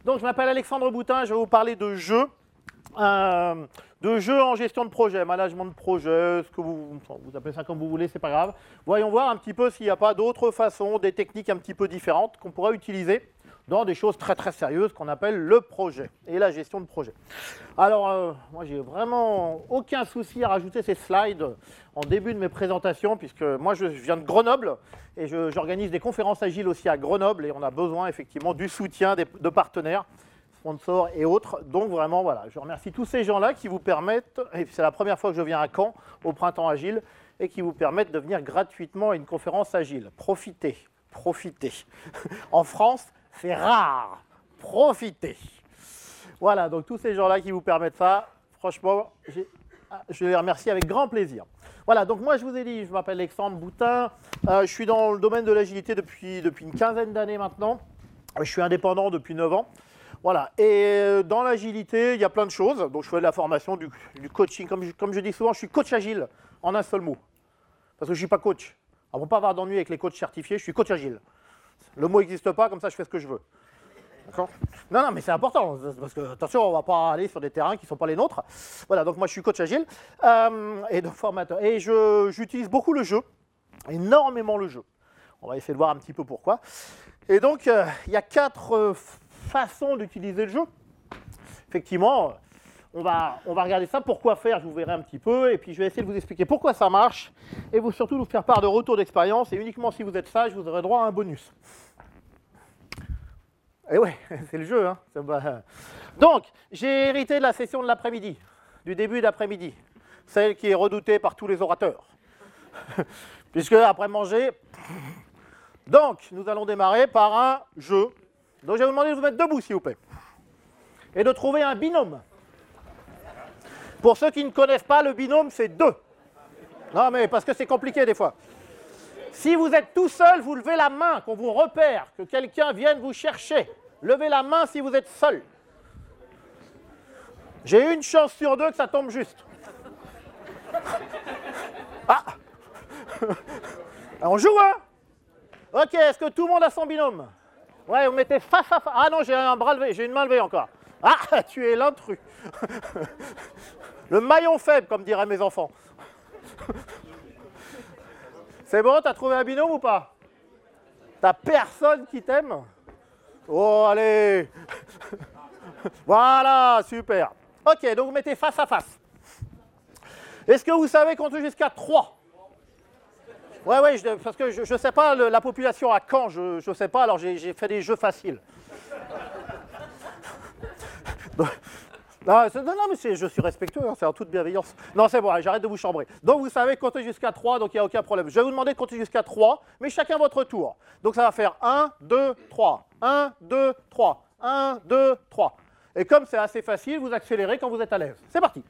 Donc, je m'appelle Alexandre Boutin, je vais vous parler de jeux en gestion de projet, management de projet, ce que vous appelez ça comme vous voulez, c'est pas grave. Voyons voir un petit peu s'il n'y a pas d'autres façons, des techniques un petit peu différentes qu'on pourrait utiliser dans des choses très très sérieuses qu'on appelle le projet et la gestion de projet. Alors, moi j'ai vraiment aucun souci à rajouter ces slides en début de mes présentations, puisque moi je viens de Grenoble et j'organise des conférences agiles aussi à Grenoble et on a besoin effectivement du soutien de partenaires, sponsors et autres. Donc vraiment voilà, je remercie tous ces gens-là qui vous permettent, et c'est la première fois que je viens à Caen au Printemps Agile, et qui vous permettent de venir gratuitement à une conférence agile. Profitez, profitez. En France, c'est rare. Profitez. Voilà, donc tous ces gens-là qui vous permettent ça, franchement, je les remercie avec grand plaisir. Voilà, donc moi je vous ai dit, je m'appelle Alexandre Boutin, je suis dans le domaine de l'agilité depuis une quinzaine d'années maintenant. Je suis indépendant depuis 9 ans. Voilà, et dans l'agilité, il y a plein de choses. Donc je fais de la formation, du coaching. Comme je dis souvent, je suis coach agile en un seul mot. Parce que je ne suis pas coach. On ne peut pas avoir d'ennui avec les coachs certifiés, je suis coach agile. Le mot n'existe pas, comme ça je fais ce que je veux. D'accord ? Non, mais c'est important, parce que attention, on ne va pas aller sur des terrains qui ne sont pas les nôtres. Voilà, donc moi je suis coach agile et donc formateur. Et j'utilise beaucoup le jeu, énormément le jeu. On va essayer de voir un petit peu pourquoi. Et donc, il y a 4 façons d'utiliser le jeu. Effectivement, on va regarder ça. Pourquoi faire, je vous verrai un petit peu. Et puis, je vais essayer de vous expliquer pourquoi ça marche. Et surtout, vous faire part de retours d'expérience. Et uniquement si vous êtes sage, vous aurez droit à un bonus. Et ouais, c'est le jeu. Hein. Donc, j'ai hérité de la session de l'après-midi, du début d'après-midi. Celle qui est redoutée par tous les orateurs. Puisque, après manger... Donc, nous allons démarrer par un jeu. Donc, je vais vous demander de vous mettre debout, s'il vous plaît. Et de trouver un binôme. Pour ceux qui ne connaissent pas, le binôme, c'est 2. Non, mais parce que c'est compliqué des fois. Si vous êtes tout seul, vous levez la main, qu'on vous repère, que quelqu'un vienne vous chercher. Levez la main si vous êtes seul. J'ai une chance sur 2 que ça tombe juste. Ah. On joue, hein? Ok, est-ce que tout le monde a son binôme? Ouais, vous mettez face à face. Ah non, j'ai un bras levé, j'ai une main levée encore. Ah, tu es l'intrus. Le maillon faible, comme diraient mes enfants. C'est bon, t'as trouvé un binôme ou pas? T'as personne qui t'aime? Oh, allez. Voilà, super. Ok, donc vous mettez face à face. Est-ce que vous savez compter jusqu'à 3? Ouais, parce que je ne sais pas la population à Caen, je ne sais pas, alors j'ai fait des jeux faciles. Non, mais je suis respectueux, hein, c'est en toute bienveillance. Non, c'est bon, j'arrête de vous chambrer. Donc vous savez compter jusqu'à 3, donc il n'y a aucun problème. Je vais vous demander de compter jusqu'à 3, mais chacun votre tour. Donc ça va faire 1, 2, 3, 1, 2, 3, 1, 2, 3. Et comme c'est assez facile, vous accélérez quand vous êtes à l'aise. C'est parti.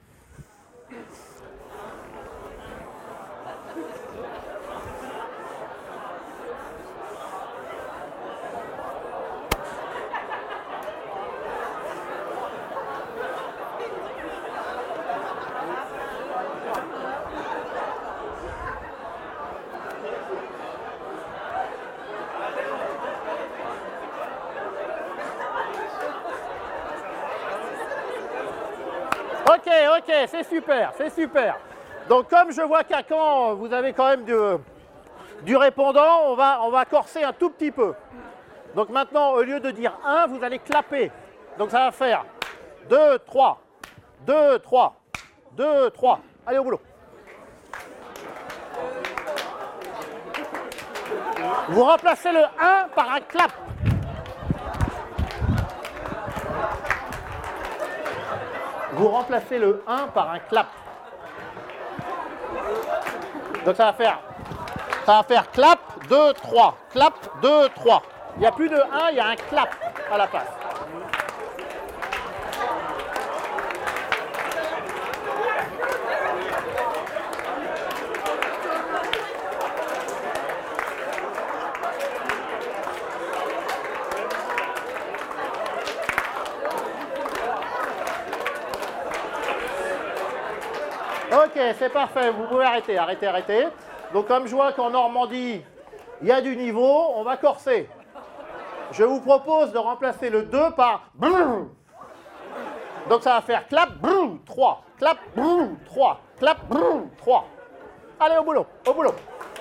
Ok, c'est super, c'est super. Donc comme je vois qu'à Caen, vous avez quand même du répondant, on va corser un tout petit peu. Donc maintenant, au lieu de dire 1, vous allez clapper. Donc ça va faire 2, 3, 2, 3, 2, 3. Allez au boulot. Vous remplacez le 1 par un clap. Vous remplacez le 1 par un clap. Donc ça va faire clap, 2, 3. Clap, 2, 3. Il n'y a plus de 1, il y a un clap à la place. Ok, c'est parfait, vous pouvez arrêter. Donc comme je vois qu'en Normandie, il y a du niveau, on va corser. je vous propose de remplacer le 2 par brrr. Donc ça va faire clap, brrr, 3, clap, brrr, 3, clap, brrr, 3. Allez, au boulot, au boulot.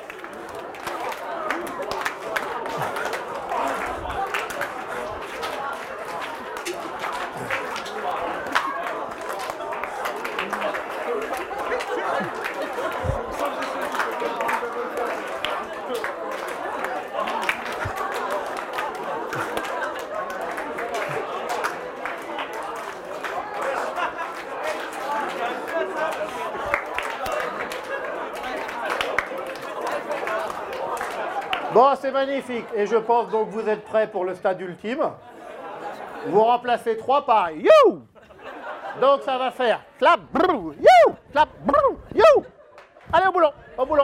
Bon, c'est magnifique. Et je pense donc que vous êtes prêts pour le stade ultime. Vous remplacez 3 par you. Donc ça va faire clap, brrr, you, clap, brrr, you. Allez, au boulot, au boulot.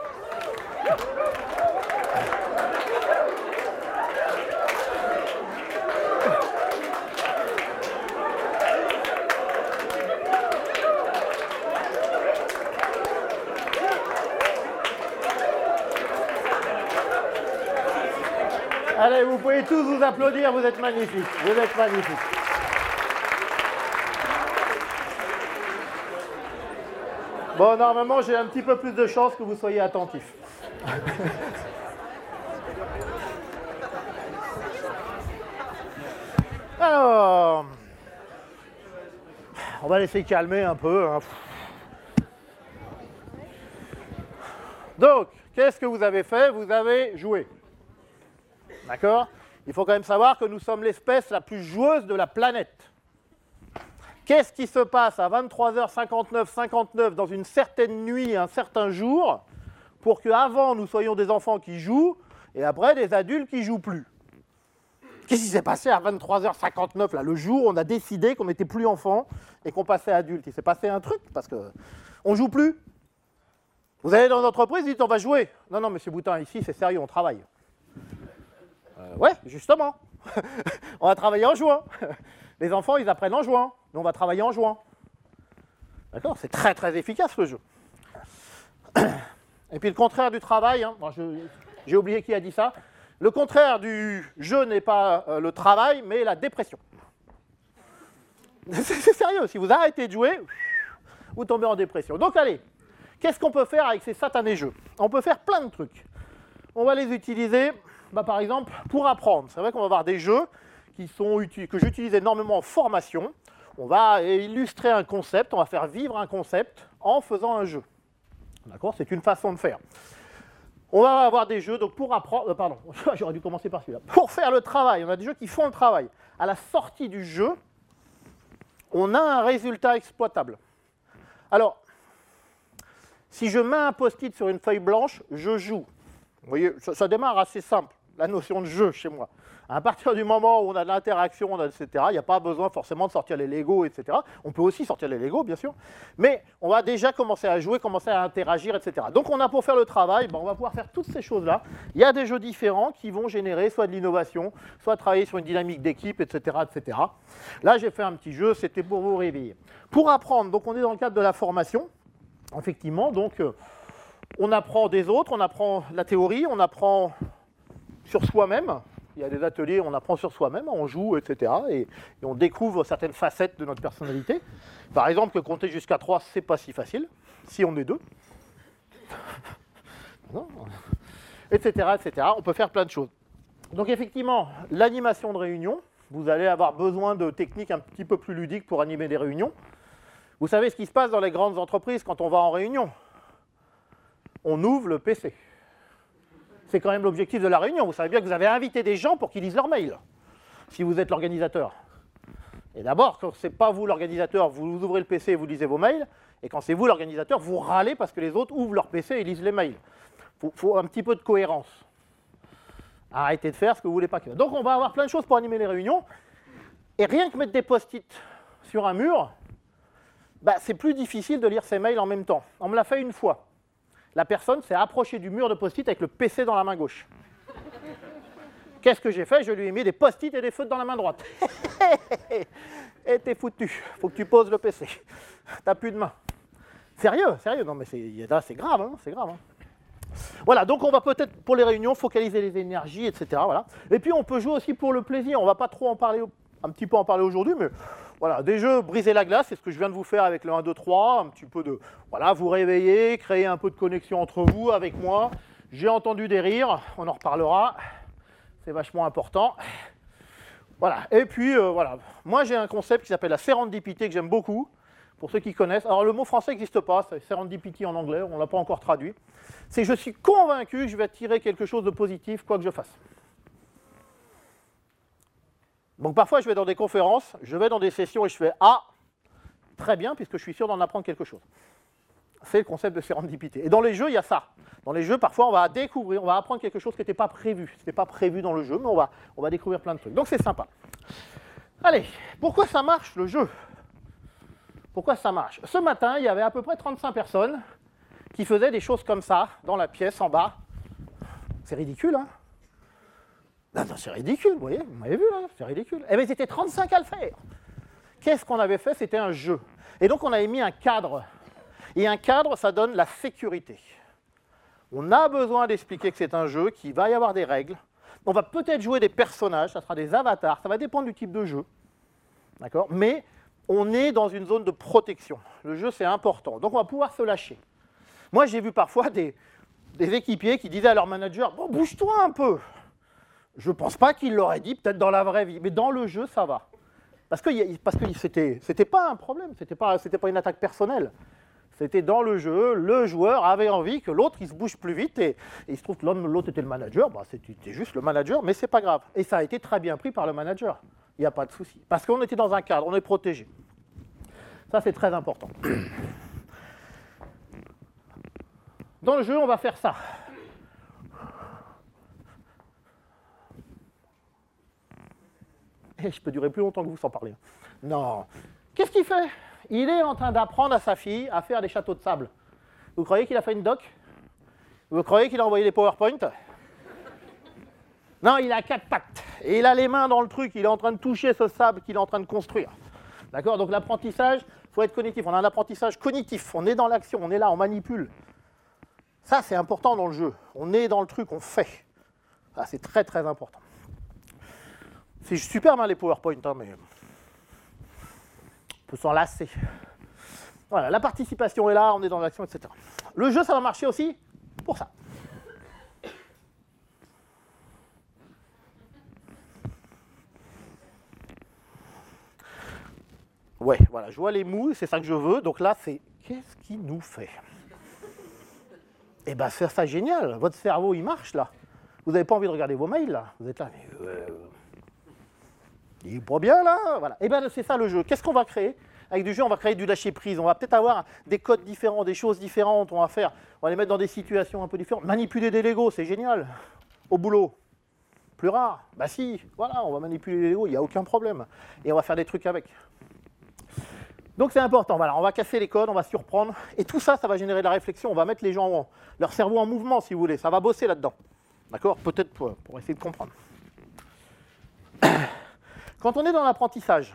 Allez, vous pouvez tous vous applaudir, vous êtes magnifiques, vous êtes magnifiques. Bon, normalement, j'ai un petit peu plus de chance que vous soyez attentifs. Alors, on va laisser calmer un peu. Hein. Donc, qu'est-ce que vous avez fait? Vous avez joué. D'accord? Il faut quand même savoir que nous sommes l'espèce la plus joueuse de la planète. Qu'est-ce qui se passe à 23h59 dans une certaine nuit, un certain jour, pour qu'avant nous soyons des enfants qui jouent et après des adultes qui ne jouent plus? Qu'est-ce qui s'est passé à 23h59 là, le jour où on a décidé qu'on n'était plus enfant et qu'on passait adulte? Il s'est passé un truc parce qu'on ne joue plus. Vous allez dans une entreprise, vous dites on va jouer. Non, non, monsieur Boutin, ici c'est sérieux, on travaille. Ouais, justement. On va travailler en juin. Les enfants, ils apprennent en juin. Nous, on va travailler en juin. D'accord? C'est très, très efficace, le jeu. Et puis, le contraire du travail, hein, j'ai oublié qui a dit ça. Le contraire du jeu n'est pas le travail, mais la dépression. C'est sérieux. Si vous arrêtez de jouer, vous tombez en dépression. Donc, allez, qu'est-ce qu'on peut faire avec ces satanés jeux? On peut faire plein de trucs. On va les utiliser... par exemple, pour apprendre. C'est vrai qu'on va avoir des jeux que j'utilise énormément en formation. On va illustrer un concept, on va faire vivre un concept en faisant un jeu. D'accord? C'est une façon de faire. On va avoir des jeux, donc pour apprendre... pardon, j'aurais dû commencer par celui-là. Pour faire le travail, on a des jeux qui font le travail. À la sortie du jeu, on a un résultat exploitable. Alors, si je mets un post-it sur une feuille blanche, je joue. Vous voyez, ça démarre assez simple, la notion de jeu chez moi. À partir du moment où on a de l'interaction, etc., il n'y a pas besoin forcément de sortir les Legos, etc. On peut aussi sortir les Legos, bien sûr, mais on va déjà commencer à jouer, commencer à interagir, etc. Donc on a pour faire le travail, on va pouvoir faire toutes ces choses-là. Il y a des jeux différents qui vont générer soit de l'innovation, soit travailler sur une dynamique d'équipe, etc., etc. Là, j'ai fait un petit jeu, c'était pour vous réveiller. Pour apprendre, donc on est dans le cadre de la formation, effectivement, donc... on apprend des autres, on apprend la théorie, on apprend sur soi-même. Il y a des ateliers, on apprend sur soi-même, on joue, etc. Et on découvre certaines facettes de notre personnalité. Par exemple, que compter jusqu'à 3, c'est pas si facile, si on est 2. Etc., etc. On peut faire plein de choses. Donc effectivement, l'animation de réunion, vous allez avoir besoin de techniques un petit peu plus ludiques pour animer des réunions. Vous savez ce qui se passe dans les grandes entreprises quand on va en réunion? On ouvre le PC. C'est quand même l'objectif de la réunion. Vous savez bien que vous avez invité des gens pour qu'ils lisent leur mail, si vous êtes l'organisateur. Et d'abord, quand ce n'est pas vous l'organisateur, vous ouvrez le PC et vous lisez vos mails, et quand c'est vous l'organisateur, vous râlez parce que les autres ouvrent leur PC et lisent les mails. Il faut un petit peu de cohérence. Arrêtez de faire ce que vous voulez pas. Donc on va avoir plein de choses pour animer les réunions, et rien que mettre des post-it sur un mur, c'est plus difficile de lire ses mails en même temps. On me l'a fait une fois. La personne s'est approchée du mur de post-it avec le PC dans la main gauche. Qu'est-ce que j'ai fait? Je lui ai mis des post-it et des feutres dans la main droite. Et t'es foutu. Faut que tu poses le PC. T'as plus de main. Sérieux, sérieux. Non mais c'est grave, hein, c'est grave. Hein. Voilà, donc on va peut-être pour les réunions focaliser les énergies, etc. Voilà. Et puis on peut jouer aussi pour le plaisir. On ne va pas trop en parler, un petit peu en parler aujourd'hui, mais voilà, des jeux briser la glace, c'est ce que je viens de vous faire avec le 1, 2, 3, un petit peu de, voilà, vous réveiller, créer un peu de connexion entre vous, avec moi. J'ai entendu des rires, on en reparlera, c'est vachement important. Voilà, et puis voilà, moi j'ai un concept qui s'appelle la sérendipité que j'aime beaucoup, pour ceux qui connaissent. Alors le mot français n'existe pas, c'est serendipity en anglais, on ne l'a pas encore traduit. C'est je suis convaincu que je vais tirer quelque chose de positif, quoi que je fasse. Donc parfois je vais dans des conférences, je vais dans des sessions et je fais « Ah, très bien, puisque je suis sûr d'en apprendre quelque chose ». C'est le concept de sérendipité. Et dans les jeux, il y a ça. Dans les jeux, parfois, on va découvrir, on va apprendre quelque chose qui n'était pas prévu. Ce n'était pas prévu dans le jeu, mais on va découvrir plein de trucs. Donc c'est sympa. Allez, pourquoi ça marche le jeu? Pourquoi ça marche? Ce matin, il y avait à peu près 35 personnes qui faisaient des choses comme ça, dans la pièce en bas. C'est ridicule, hein? Non, c'est ridicule, vous voyez, vous m'avez vu, là, c'est ridicule. Eh bien, ils étaient 35 à le faire. Qu'est-ce qu'on avait fait? C'était un jeu. Et donc, on avait mis un cadre. Et un cadre, ça donne la sécurité. On a besoin d'expliquer que c'est un jeu, qu'il va y avoir des règles. On va peut-être jouer des personnages, ça sera des avatars, ça va dépendre du type de jeu. D'accord? Mais on est dans une zone de protection. Le jeu, c'est important. Donc, on va pouvoir se lâcher. Moi, j'ai vu parfois des équipiers qui disaient à leur manager « Bon, bouge-toi un peu ». Je ne pense pas qu'ils l'auraient dit, peut-être dans la vraie vie, mais dans le jeu, ça va. Parce que c'était pas un problème, c'était pas une attaque personnelle. C'était dans le jeu, le joueur avait envie que l'autre il se bouge plus vite et il se trouve que l'autre était le manager, bah, c'était juste le manager, mais c'est pas grave. Et ça a été très bien pris par le manager, il n'y a pas de souci. Parce qu'on était dans un cadre, on est protégé. Ça c'est très important. Dans le jeu, on va faire ça. Et je peux durer plus longtemps que vous sans parler. Non. Qu'est-ce qu'il fait? Il est en train d'apprendre à sa fille à faire des châteaux de sable. Vous croyez qu'il a fait une doc? Vous croyez qu'il a envoyé des PowerPoint? Non, il a 4 pattes. Et il a les mains dans le truc, il est en train de toucher ce sable qu'il est en train de construire. D'accord? Donc l'apprentissage, il faut être cognitif. On a un apprentissage cognitif. On est dans l'action, on est là, on manipule. Ça, c'est important dans le jeu. On est dans le truc, on fait. Ça, c'est très, très important. C'est super mal les PowerPoint, hein, mais on peut s'en lasser. Voilà, la participation est là, on est dans l'action, etc. Le jeu, ça va marcher aussi pour ça. Ouais, voilà, je vois les mous, c'est ça que je veux. Donc là, c'est qu'est-ce qui nous fait? Eh bien, c'est ça génial. Votre cerveau, il marche là. Vous n'avez pas envie de regarder vos mails là. Vous êtes là, mais il est pas bien là. Voilà. Eh bien, c'est ça le jeu. Qu'est-ce qu'on va créer? Avec du jeu, on va créer du lâcher-prise. On va peut-être avoir des codes différents, des choses différentes. On va les mettre dans des situations un peu différentes. Manipuler des Legos, c'est génial. Au boulot, plus rare. Bah si, voilà, on va manipuler les Legos, il n'y a aucun problème. Et on va faire des trucs avec. Donc c'est important, voilà, on va casser les codes, on va surprendre, et tout ça, ça va générer de la réflexion, on va mettre les gens, leur cerveau en mouvement, si vous voulez, ça va bosser là-dedans. D'accord? Peut-être pour essayer de comprendre. Quand on est dans l'apprentissage,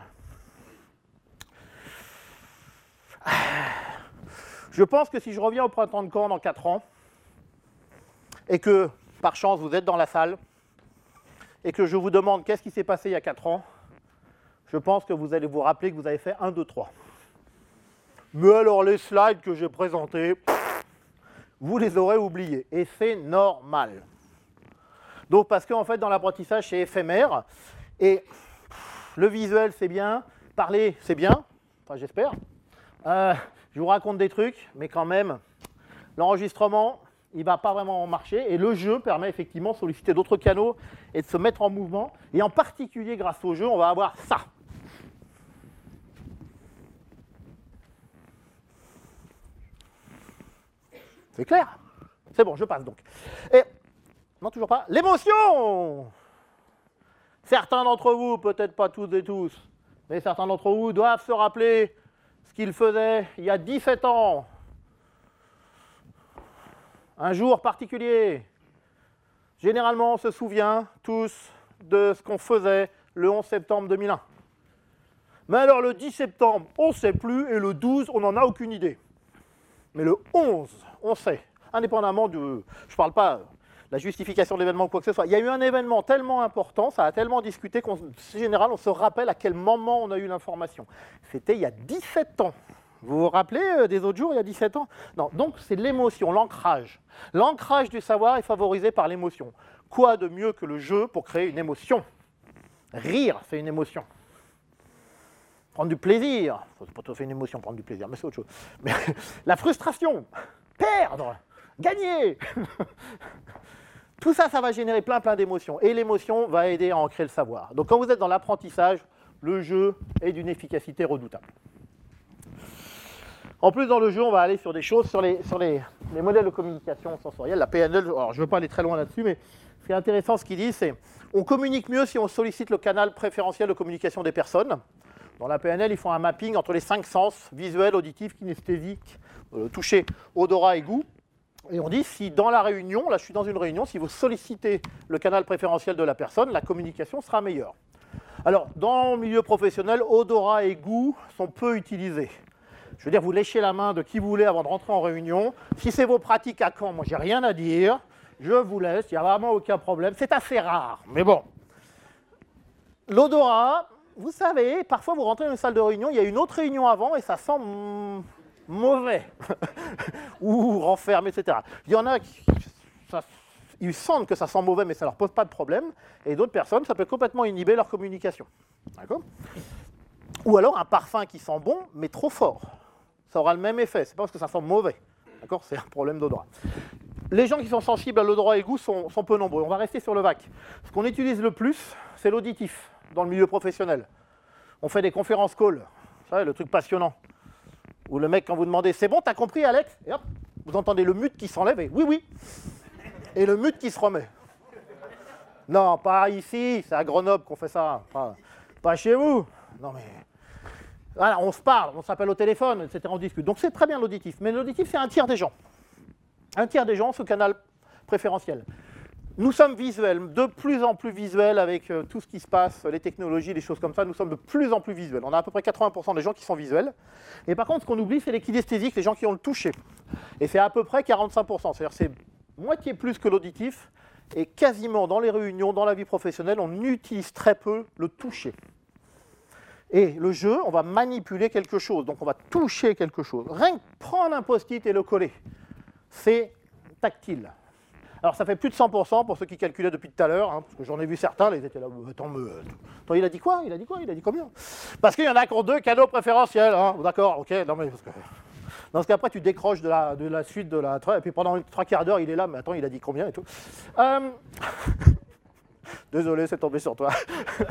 je pense que si je reviens au printemps de Caen dans 4 ans, et que, par chance, vous êtes dans la salle, et que je vous demande qu'est-ce qui s'est passé il y a 4 ans, je pense que vous allez vous rappeler que vous avez fait 1, 2, 3. Mais alors les slides que j'ai présentés, vous les aurez oubliés. Et c'est normal. Donc parce qu'en fait, dans l'apprentissage, c'est éphémère. Et le visuel, c'est bien. Parler, c'est bien. Enfin, j'espère. Je vous raconte des trucs, mais quand même, l'enregistrement, il ne va pas vraiment marcher. Et le jeu permet effectivement de solliciter d'autres canaux et de se mettre en mouvement. Et en particulier, grâce au jeu, on va avoir ça. C'est clair? C'est bon, je passe donc. Et, non, toujours pas. L'émotion! Certains d'entre vous, peut-être pas tous et tous, mais certains d'entre vous doivent se rappeler ce qu'ils faisaient il y a 17 ans. Un jour particulier. Généralement, on se souvient tous de ce qu'on faisait le 11 septembre 2001. Mais alors le 10 septembre, on ne sait plus, et le 12, on n'en a aucune idée. Mais le 11, on sait. indépendamment de... Je ne parle pas de la justification de l'événement ou quoi que ce soit. Il y a eu un événement tellement important, ça a tellement discuté qu'en général, on se rappelle à quel moment on a eu l'information. C'était il y a 17 ans. Vous vous rappelez des autres jours, il y a 17 ans? Non, donc c'est l'émotion, l'ancrage. L'ancrage du savoir est favorisé par l'émotion. Quoi de mieux que le jeu pour créer une émotion? Rire, c'est une émotion. Prendre du plaisir, c'est pas tout à fait une émotion, prendre du plaisir, mais c'est autre chose. Mais la frustration, perdre, gagner, tout ça, ça va générer plein d'émotions. Et l'émotion va aider à ancrer le savoir. Donc quand vous êtes dans l'apprentissage, le jeu est d'une efficacité redoutable. En plus, dans le jeu, on va aller sur des choses, sur les modèles de communication sensorielle, la PNL. Alors, je ne veux pas aller très loin là-dessus, mais ce qui est intéressant, ce qu'il dit, c'est on communique mieux si on sollicite le canal préférentiel de communication des personnes. Dans la PNL, ils font un mapping entre les 5 sens, visuel, auditif, kinesthésique, toucher, odorat et goût. Et on dit, si dans la réunion, là je suis dans une réunion, si vous sollicitez le canal préférentiel de la personne, la communication sera meilleure. Alors, dans le milieu professionnel, odorat et goût sont peu utilisés. Je veux dire, vous léchez la main de qui vous voulez avant de rentrer en réunion. Si c'est vos pratiques à Caen, moi, j'ai rien à dire. Je vous laisse, il n'y a vraiment aucun problème. C'est assez rare, mais bon. L'odorat, vous savez, parfois vous rentrez dans une salle de réunion, il y a une autre réunion avant et ça sent mauvais. Ou renfermé, etc. Il y en a qui ils sentent que ça sent mauvais, mais ça ne leur pose pas de problème. Et d'autres personnes, ça peut complètement inhiber leur communication. D'accord ? Ou alors un parfum qui sent bon, mais trop fort. Ça aura le même effet, c'est pas parce que ça sent mauvais. D'accord ? C'est un problème d'odorat. Les gens qui sont sensibles à l'odorat et au goût sont peu nombreux. On va rester sur le VAC. Ce qu'on utilise le plus, c'est l'auditif dans le milieu professionnel. On fait des conférences calls, vous savez, le truc passionnant. Où le mec, quand vous demandez « c'est bon, t'as compris Alex ?» Et hop, vous entendez le mute qui s'enlève et « oui, oui ». Et le mute qui se remet. Non, pas ici, c'est à Grenoble qu'on fait ça. Pas chez vous. Non mais... Voilà, on se parle, on s'appelle au téléphone, etc. On discute. Donc c'est très bien l'auditif. Mais l'auditif, c'est un tiers des gens. Un tiers des gens, ce canal préférentiel. Nous sommes visuels, de plus en plus visuels avec tout ce qui se passe, les technologies, les choses comme ça. Nous sommes de plus en plus visuels. On a à peu près 80% des gens qui sont visuels. Et par contre, ce qu'on oublie, c'est les kinesthésiques, les gens qui ont le toucher. Et c'est à peu près 45%. C'est-à-dire c'est moitié plus que l'auditif. Et quasiment dans les réunions, dans la vie professionnelle, on utilise très peu le toucher. Et le jeu, on va manipuler quelque chose, donc on va toucher quelque chose. Rien que prendre un post-it et le coller, c'est tactile. Alors ça fait plus de 100% pour ceux qui calculaient depuis tout à l'heure, hein, parce que j'en ai vu certains, ils étaient là, attends, il a dit quoi? Il a dit quoi? Il a dit combien? Parce qu'il y en a qui ont 2 canaux préférentiels, hein. D'accord, ok, non mais... Parce qu'après tu décroches de la suite de la... Et puis pendant 3 quarts d'heure, il est là, mais attends, il a dit combien et tout. Désolé, c'est tombé sur toi.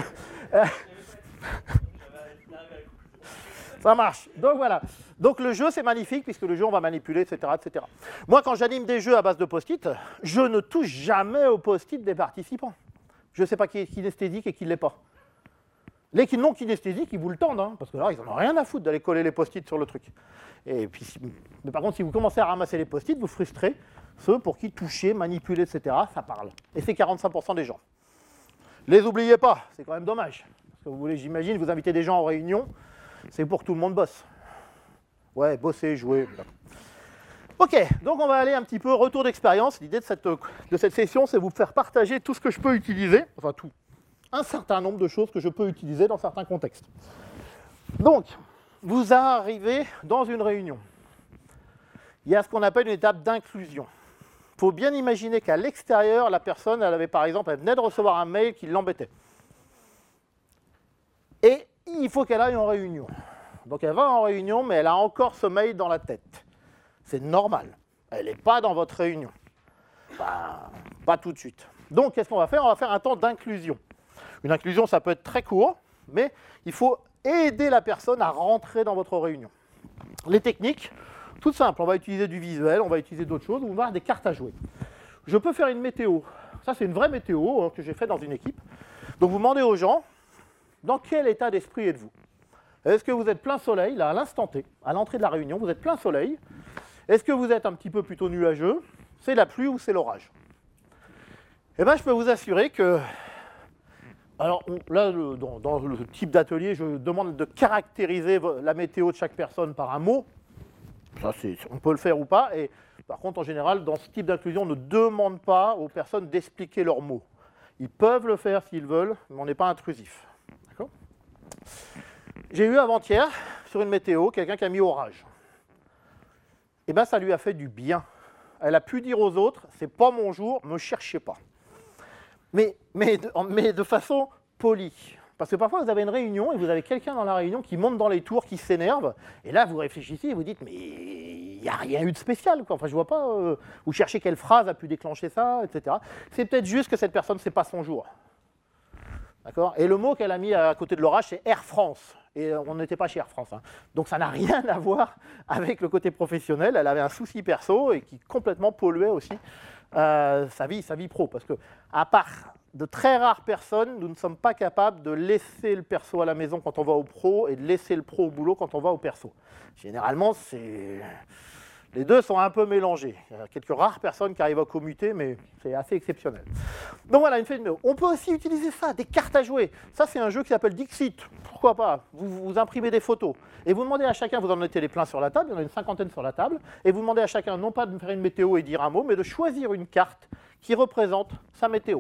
Ça marche. Donc voilà. Donc le jeu, c'est magnifique, puisque le jeu, on va manipuler, etc., etc. Moi, quand j'anime des jeux à base de post-it, je ne touche jamais au post-it des participants. Je ne sais pas qui est kinesthésique et qui ne l'est pas. Les non kinesthésiques, ils vous le tendent, hein, parce que là, ils n'en ont rien à foutre d'aller coller les post-it sur le truc. Et puis, mais par contre, si vous commencez à ramasser les post-it, vous frustrez ceux pour qui toucher, manipuler, etc., ça parle. Et c'est 45% des gens. Les oubliez pas, c'est quand même dommage. Parce que vous voulez, j'imagine, vous invitez des gens en réunion, c'est pour que tout le monde bosse. Ouais, bosser, jouer. Ok, donc on va aller un petit peu retour d'expérience. L'idée de cette session, c'est vous faire partager tout ce que je peux utiliser, enfin tout, un certain nombre de choses que je peux utiliser dans certains contextes. Donc, vous arrivez dans une réunion. Il y a ce qu'on appelle une étape d'inclusion. Il faut bien imaginer qu'à l'extérieur, la personne, elle avait par exemple, elle venait de recevoir un mail qui l'embêtait. Et il faut qu'elle aille en réunion. Donc elle va en réunion, mais elle a encore ce mail dans la tête. C'est normal. Elle n'est pas dans votre réunion. Bah, pas tout de suite. Donc qu'est-ce qu'on va faire? On va faire un temps d'inclusion. Une inclusion, ça peut être très court, mais il faut aider la personne à rentrer dans votre réunion. Les techniques, tout simple, on va utiliser du visuel, on va utiliser d'autres choses, on va avoir des cartes à jouer. Je peux faire une météo. Ça, c'est une vraie météo que j'ai faite dans une équipe. Donc vous demandez aux gens, dans quel état d'esprit êtes-vous? Est-ce que vous êtes plein soleil, là, à l'instant T, à l'entrée de la réunion, vous êtes plein soleil? Est-ce que vous êtes un petit peu plutôt nuageux? C'est la pluie ou c'est l'orage? Eh bien, je peux vous assurer que... Alors là, dans le type d'atelier, je demande de caractériser la météo de chaque personne par un mot. Ça, on peut le faire ou pas. Et Par contre, en général, dans ce type d'inclusion, on ne demande pas aux personnes d'expliquer leurs mots. Ils peuvent le faire s'ils veulent, mais on n'est pas intrusif. D'accord ? J'ai eu avant-hier, sur une météo, quelqu'un qui a mis orage. Eh bien, ça lui a fait du bien. Elle a pu dire aux autres, c'est pas mon jour, ne me cherchez pas. Mais de façon polie. Parce que parfois, vous avez une réunion et vous avez quelqu'un dans la réunion qui monte dans les tours, qui s'énerve. Et là, vous réfléchissez et vous dites, mais il n'y a rien eu de spécial, quoi. Enfin, je ne vois pas. Vous cherchez quelle phrase a pu déclencher ça, etc. C'est peut-être juste que cette personne, ce n'est pas son jour. D'accord ? Et le mot qu'elle a mis à côté de l'orage, c'est Air France. Et on n'était pas chez Air France. Hein. Donc ça n'a rien à voir avec le côté professionnel. Elle avait un souci perso et qui complètement polluait aussi sa vie pro. Parce que, à part de très rares personnes, nous ne sommes pas capables de laisser le perso à la maison quand on va au pro et de laisser le pro au boulot quand on va au perso. Généralement, les deux sont un peu mélangés. Il y a quelques rares personnes qui arrivent à commuter, mais c'est assez exceptionnel. Donc voilà, une feuille de mémo. On peut aussi utiliser ça, des cartes à jouer. Ça, c'est un jeu qui s'appelle Dixit. Pourquoi pas ? Vous imprimez des photos et vous demandez à chacun, vous en mettez les pleins sur la table, il y en a une cinquantaine sur la table, et vous demandez à chacun non pas de faire une météo et dire un mot, mais de choisir une carte qui représente sa météo.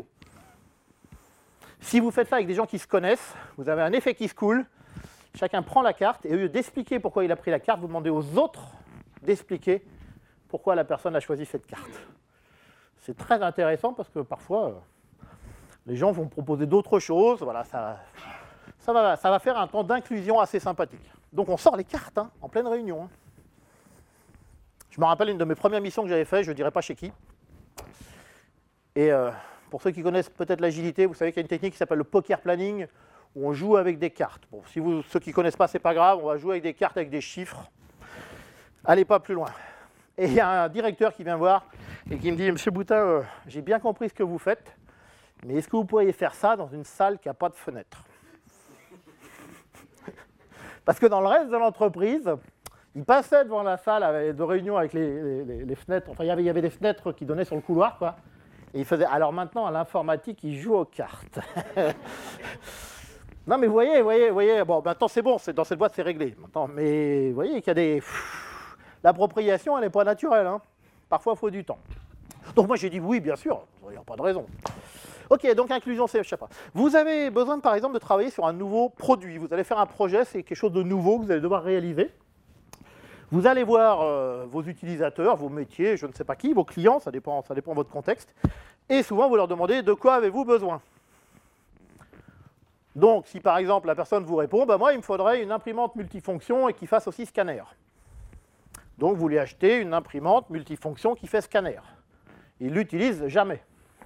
Si vous faites ça avec des gens qui se connaissent, vous avez un effet qui se coule. Chacun prend la carte et au lieu d'expliquer pourquoi il a pris la carte, vous demandez aux autres d'expliquer pourquoi la personne a choisi cette carte. C'est très intéressant parce que parfois, les gens vont proposer d'autres choses. Voilà, ça va faire un temps d'inclusion assez sympathique. Donc on sort les cartes en pleine réunion. Hein. Je me rappelle une de mes premières missions que j'avais faites, je ne dirais pas chez qui. Et pour ceux qui connaissent peut-être l'agilité, vous savez qu'il y a une technique qui s'appelle le poker planning, où on joue avec des cartes. Bon, ceux qui ne connaissent pas, ce n'est pas grave, on va jouer avec des cartes, avec des chiffres. Allez pas plus loin. Et il y a un directeur qui vient voir et qui me dit « Monsieur Boutin, j'ai bien compris ce que vous faites, mais est-ce que vous pourriez faire ça dans une salle qui n'a pas de fenêtre ?» Parce que dans le reste de l'entreprise, il passait devant la salle de réunion avec les fenêtres. Enfin, il y avait des fenêtres qui donnaient sur le couloir, quoi. Et il faisait, alors maintenant, à l'informatique, il joue aux cartes. Non, mais vous voyez, bon, maintenant c'est bon, dans cette boîte, c'est réglé. Maintenant, mais vous voyez qu'il y a des... L'appropriation, elle n'est pas naturelle. Hein. Parfois, il faut du temps. Donc moi, j'ai dit oui, bien sûr, il n'y a pas de raison. Ok, donc inclusion, c'est, je sais pas. Vous avez besoin, par exemple, de travailler sur un nouveau produit. Vous allez faire un projet, c'est quelque chose de nouveau que vous allez devoir réaliser. Vous allez voir vos utilisateurs, vos métiers, je ne sais pas qui, vos clients, ça dépend de votre contexte. Et souvent, vous leur demandez de quoi avez-vous besoin. Donc, si par exemple la personne vous répond, bah, moi, il me faudrait une imprimante multifonction et qui fasse aussi scanner. Donc, vous lui achetez une imprimante multifonction qui fait scanner. Il ne l'utilise jamais.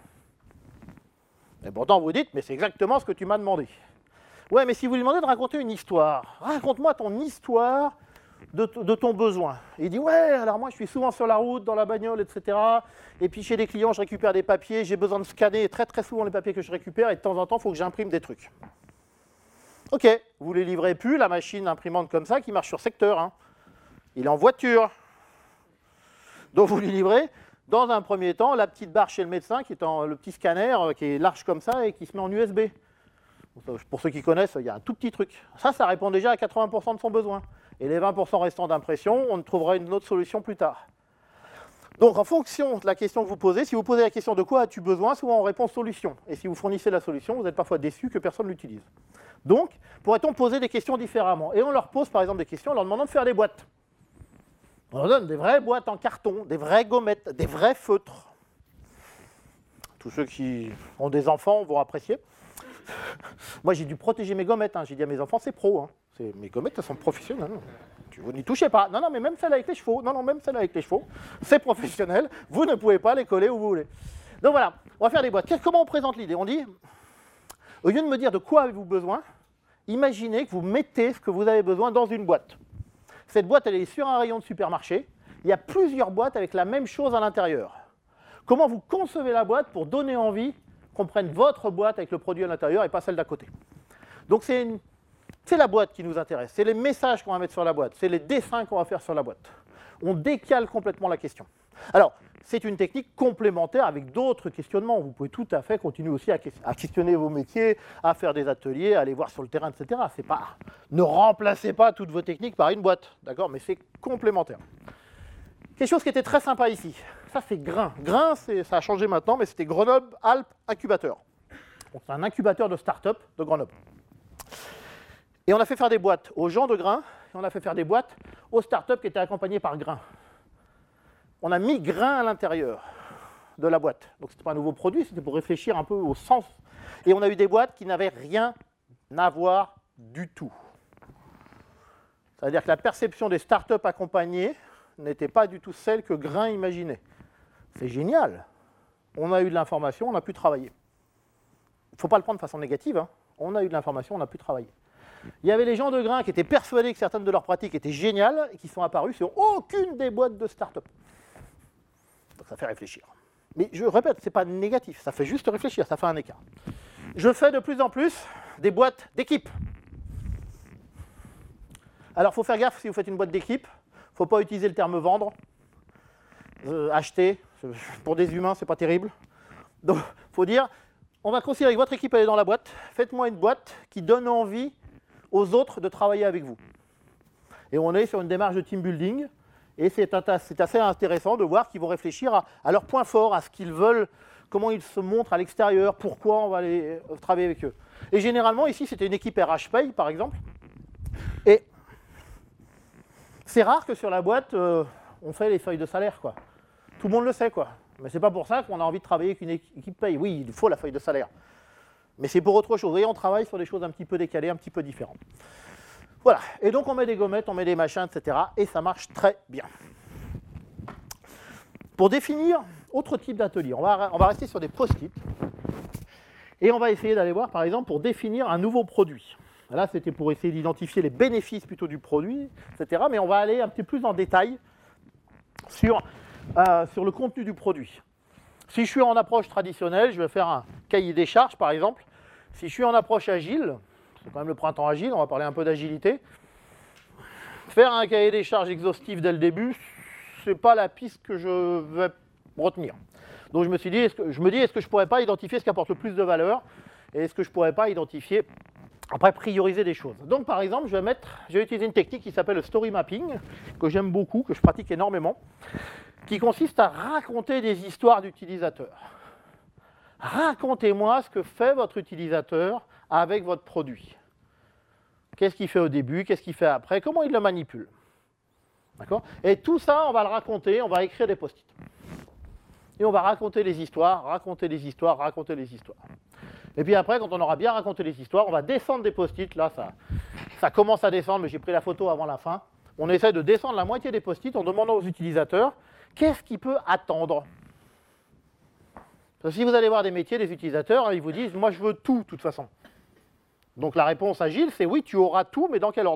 Et pourtant, vous dites, mais c'est exactement ce que tu m'as demandé. Ouais, mais si vous lui demandez de raconter une histoire, raconte-moi ton histoire de ton besoin. Et il dit, ouais, alors moi, je suis souvent sur la route, dans la bagnole, etc. Et puis, chez des clients, je récupère des papiers, j'ai besoin de scanner très, très souvent les papiers que je récupère, et de temps en temps, il faut que j'imprime des trucs. Ok, vous ne les livrez plus, la machine imprimante comme ça, qui marche sur secteur. Hein. Il est en voiture. Donc, vous lui livrez, dans un premier temps, la petite barre chez le médecin, qui est le petit scanner, qui est large comme ça, et qui se met en USB. Pour ceux qui connaissent, il y a un tout petit truc. Ça répond déjà à 80% de son besoin. Et les 20% restants d'impression, on trouvera une autre solution plus tard. Donc, en fonction de la question que vous posez, si vous posez la question de quoi as-tu besoin, souvent on répond solution. Et si vous fournissez la solution, vous êtes parfois déçu que personne ne l'utilise. Donc, pourrait-on poser des questions différemment? Et on leur pose par exemple des questions en leur demandant de faire des boîtes. On leur donne des vraies boîtes en carton, des vraies gommettes, des vrais feutres. Tous ceux qui ont des enfants vont apprécier. Moi, j'ai dû protéger mes gommettes. Hein. J'ai dit à mes enfants, c'est pro. Hein. Mes gommettes, elles sont professionnelles. Vous n'y touchez pas. Non, mais même celles avec les chevaux. Non, même celles avec les chevaux. C'est professionnel. Vous ne pouvez pas les coller où vous voulez. Donc voilà, on va faire des boîtes. Comment on présente l'idée? On dit, au lieu de me dire de quoi avez-vous besoin, imaginez que vous mettez ce que vous avez besoin dans une boîte. Cette boîte, elle est sur un rayon de supermarché. Il y a plusieurs boîtes avec la même chose à l'intérieur. Comment vous concevez la boîte pour donner envie qu'on prenne votre boîte avec le produit à l'intérieur et pas celle d'à côté? Donc c'est la boîte qui nous intéresse, c'est les messages qu'on va mettre sur la boîte, c'est les dessins qu'on va faire sur la boîte. On décale complètement la question. Alors, c'est une technique complémentaire avec d'autres questionnements. Vous pouvez tout à fait continuer aussi à questionner vos métiers, à faire des ateliers, à aller voir sur le terrain, etc. Ne remplacez pas toutes vos techniques par une boîte, d'accord? Mais c'est complémentaire. Quelque chose qui était très sympa ici. Ça, c'est Grain. Grain, ça a changé maintenant, mais c'était Grenoble Alpes Incubateur. Donc, c'est un incubateur de start-up de Grenoble. Et on a fait faire des boîtes aux gens de Grain, et on a fait faire des boîtes aux start-up qui étaient accompagnées par Grain. On a mis Grain à l'intérieur de la boîte. Donc, ce n'était pas un nouveau produit, c'était pour réfléchir un peu au sens. Et on a eu des boîtes qui n'avaient rien à voir du tout. C'est-à-dire que la perception des start-up accompagnées n'était pas du tout celle que Grain imaginait. C'est génial. On a eu de l'information, on a pu travailler. Il ne faut pas le prendre de façon négative. Hein. On a eu de l'information, on a pu travailler. Il y avait les gens de Grain qui étaient persuadés que certaines de leurs pratiques étaient géniales et qui sont apparus sur aucune des boîtes de start-up. Donc ça fait réfléchir. Mais je répète, ce n'est pas négatif, ça fait juste réfléchir, ça fait un écart. Je fais de plus en plus des boîtes d'équipe. Alors, il faut faire gaffe si vous faites une boîte d'équipe. Il ne faut pas utiliser le terme vendre. Acheter, pour des humains, ce n'est pas terrible. Donc, il faut dire, on va considérer que votre équipe elle est dans la boîte. Faites-moi une boîte qui donne envie aux autres de travailler avec vous. Et on est sur une démarche de team building. Et c'est assez intéressant de voir qu'ils vont réfléchir à leurs points forts, à ce qu'ils veulent, comment ils se montrent à l'extérieur, pourquoi on va aller travailler avec eux. Et généralement, ici, c'était une équipe RH Pay, par exemple. Et c'est rare que sur la boîte, on fait les feuilles de salaire, quoi. Tout le monde le sait, quoi. Mais c'est pas pour ça qu'on a envie de travailler avec une équipe paye. Oui, il faut la feuille de salaire. Mais c'est pour autre chose. Et on travaille sur des choses un petit peu décalées, un petit peu différentes. Voilà. Et donc, on met des gommettes, on met des machins, etc. Et ça marche très bien. Pour définir autre type d'atelier, on va rester sur des post-it. Et on va essayer d'aller voir, par exemple, pour définir un nouveau produit. Là, c'était pour essayer d'identifier les bénéfices plutôt du produit, etc. Mais on va aller un petit peu plus en détail sur le contenu du produit. Si je suis en approche traditionnelle, je vais faire un cahier des charges, par exemple. Si je suis en approche agile, c'est quand même le printemps agile, on va parler un peu d'agilité. Faire un cahier des charges exhaustif dès le début, ce n'est pas la piste que je vais retenir. Donc je me dis, est-ce que je ne pourrais pas identifier ce qui apporte le plus de valeur et est-ce que je ne pourrais pas identifier, après prioriser des choses. Donc par exemple, je vais utiliser une technique qui s'appelle le story mapping, que j'aime beaucoup, que je pratique énormément, qui consiste à raconter des histoires d'utilisateurs. Racontez-moi ce que fait votre utilisateur avec votre produit. Qu'est-ce qu'il fait au début, qu'est-ce qu'il fait après, comment il le manipule. D'accord ? Et tout ça, on va le raconter, on va écrire des post-it. Et on va raconter les histoires, raconter les histoires, raconter les histoires. Et puis après, quand on aura bien raconté les histoires, on va descendre des post-it. Là, ça commence à descendre, mais j'ai pris la photo avant la fin. On essaie de descendre la moitié des post-it en demandant aux utilisateurs qu'est-ce qui peut attendre. Parce que si vous allez voir des métiers, des utilisateurs, ils vous disent « moi, je veux tout, de toute façon ». Donc la réponse agile, c'est oui, tu auras tout, mais dans quel ordre ?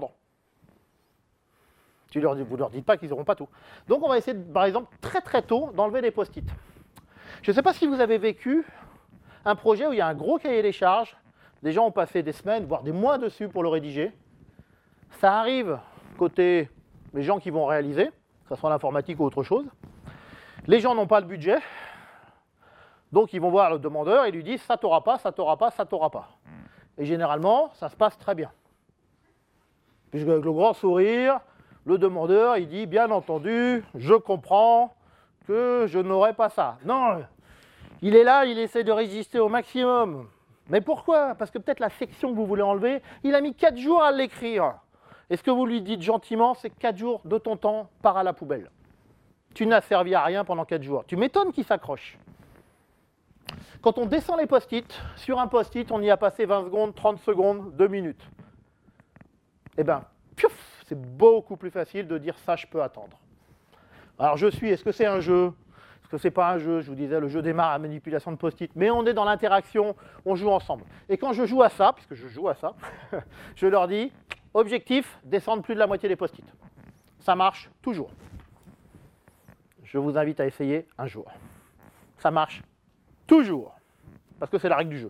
Vous ne leur dites pas qu'ils n'auront pas tout. Donc on va essayer, par exemple, très très tôt, d'enlever des post-it. Je ne sais pas si vous avez vécu un projet où il y a un gros cahier des charges, des gens ont passé des semaines, voire des mois dessus pour le rédiger. Ça arrive côté les gens qui vont réaliser, que ce soit l'informatique ou autre chose. Les gens n'ont pas le budget, donc ils vont voir le demandeur et lui disent « ça t'aura pas, ça t'aura pas, ça t'aura pas ». Et généralement, ça se passe très bien. Puisque avec le grand sourire, le demandeur, il dit « bien entendu, je comprends que je n'aurai pas ça ». Non, il est là, il essaie de résister au maximum. Mais pourquoi ? Parce que peut-être la section que vous voulez enlever, il a mis 4 jours à l'écrire. Et ce que vous lui dites gentiment, c'est que 4 jours de ton temps part à la poubelle. Tu n'as servi à rien pendant 4 jours. Tu m'étonnes qu'il s'accroche. Quand on descend les post-it, sur un post-it, on y a passé 20 secondes, 30 secondes, 2 minutes. Eh bien, piouf, c'est beaucoup plus facile de dire ça, je peux attendre. Alors est-ce que c'est un jeu ? Est-ce que c'est pas un jeu ? Je vous disais, le jeu démarre à manipulation de post-it, mais on est dans l'interaction, on joue ensemble. Et quand je joue à ça, puisque je joue à ça, je leur dis, objectif, descendre plus de la moitié des post-it. Ça marche toujours. Je vous invite à essayer un jour. Ça marche toujours, parce que c'est la règle du jeu.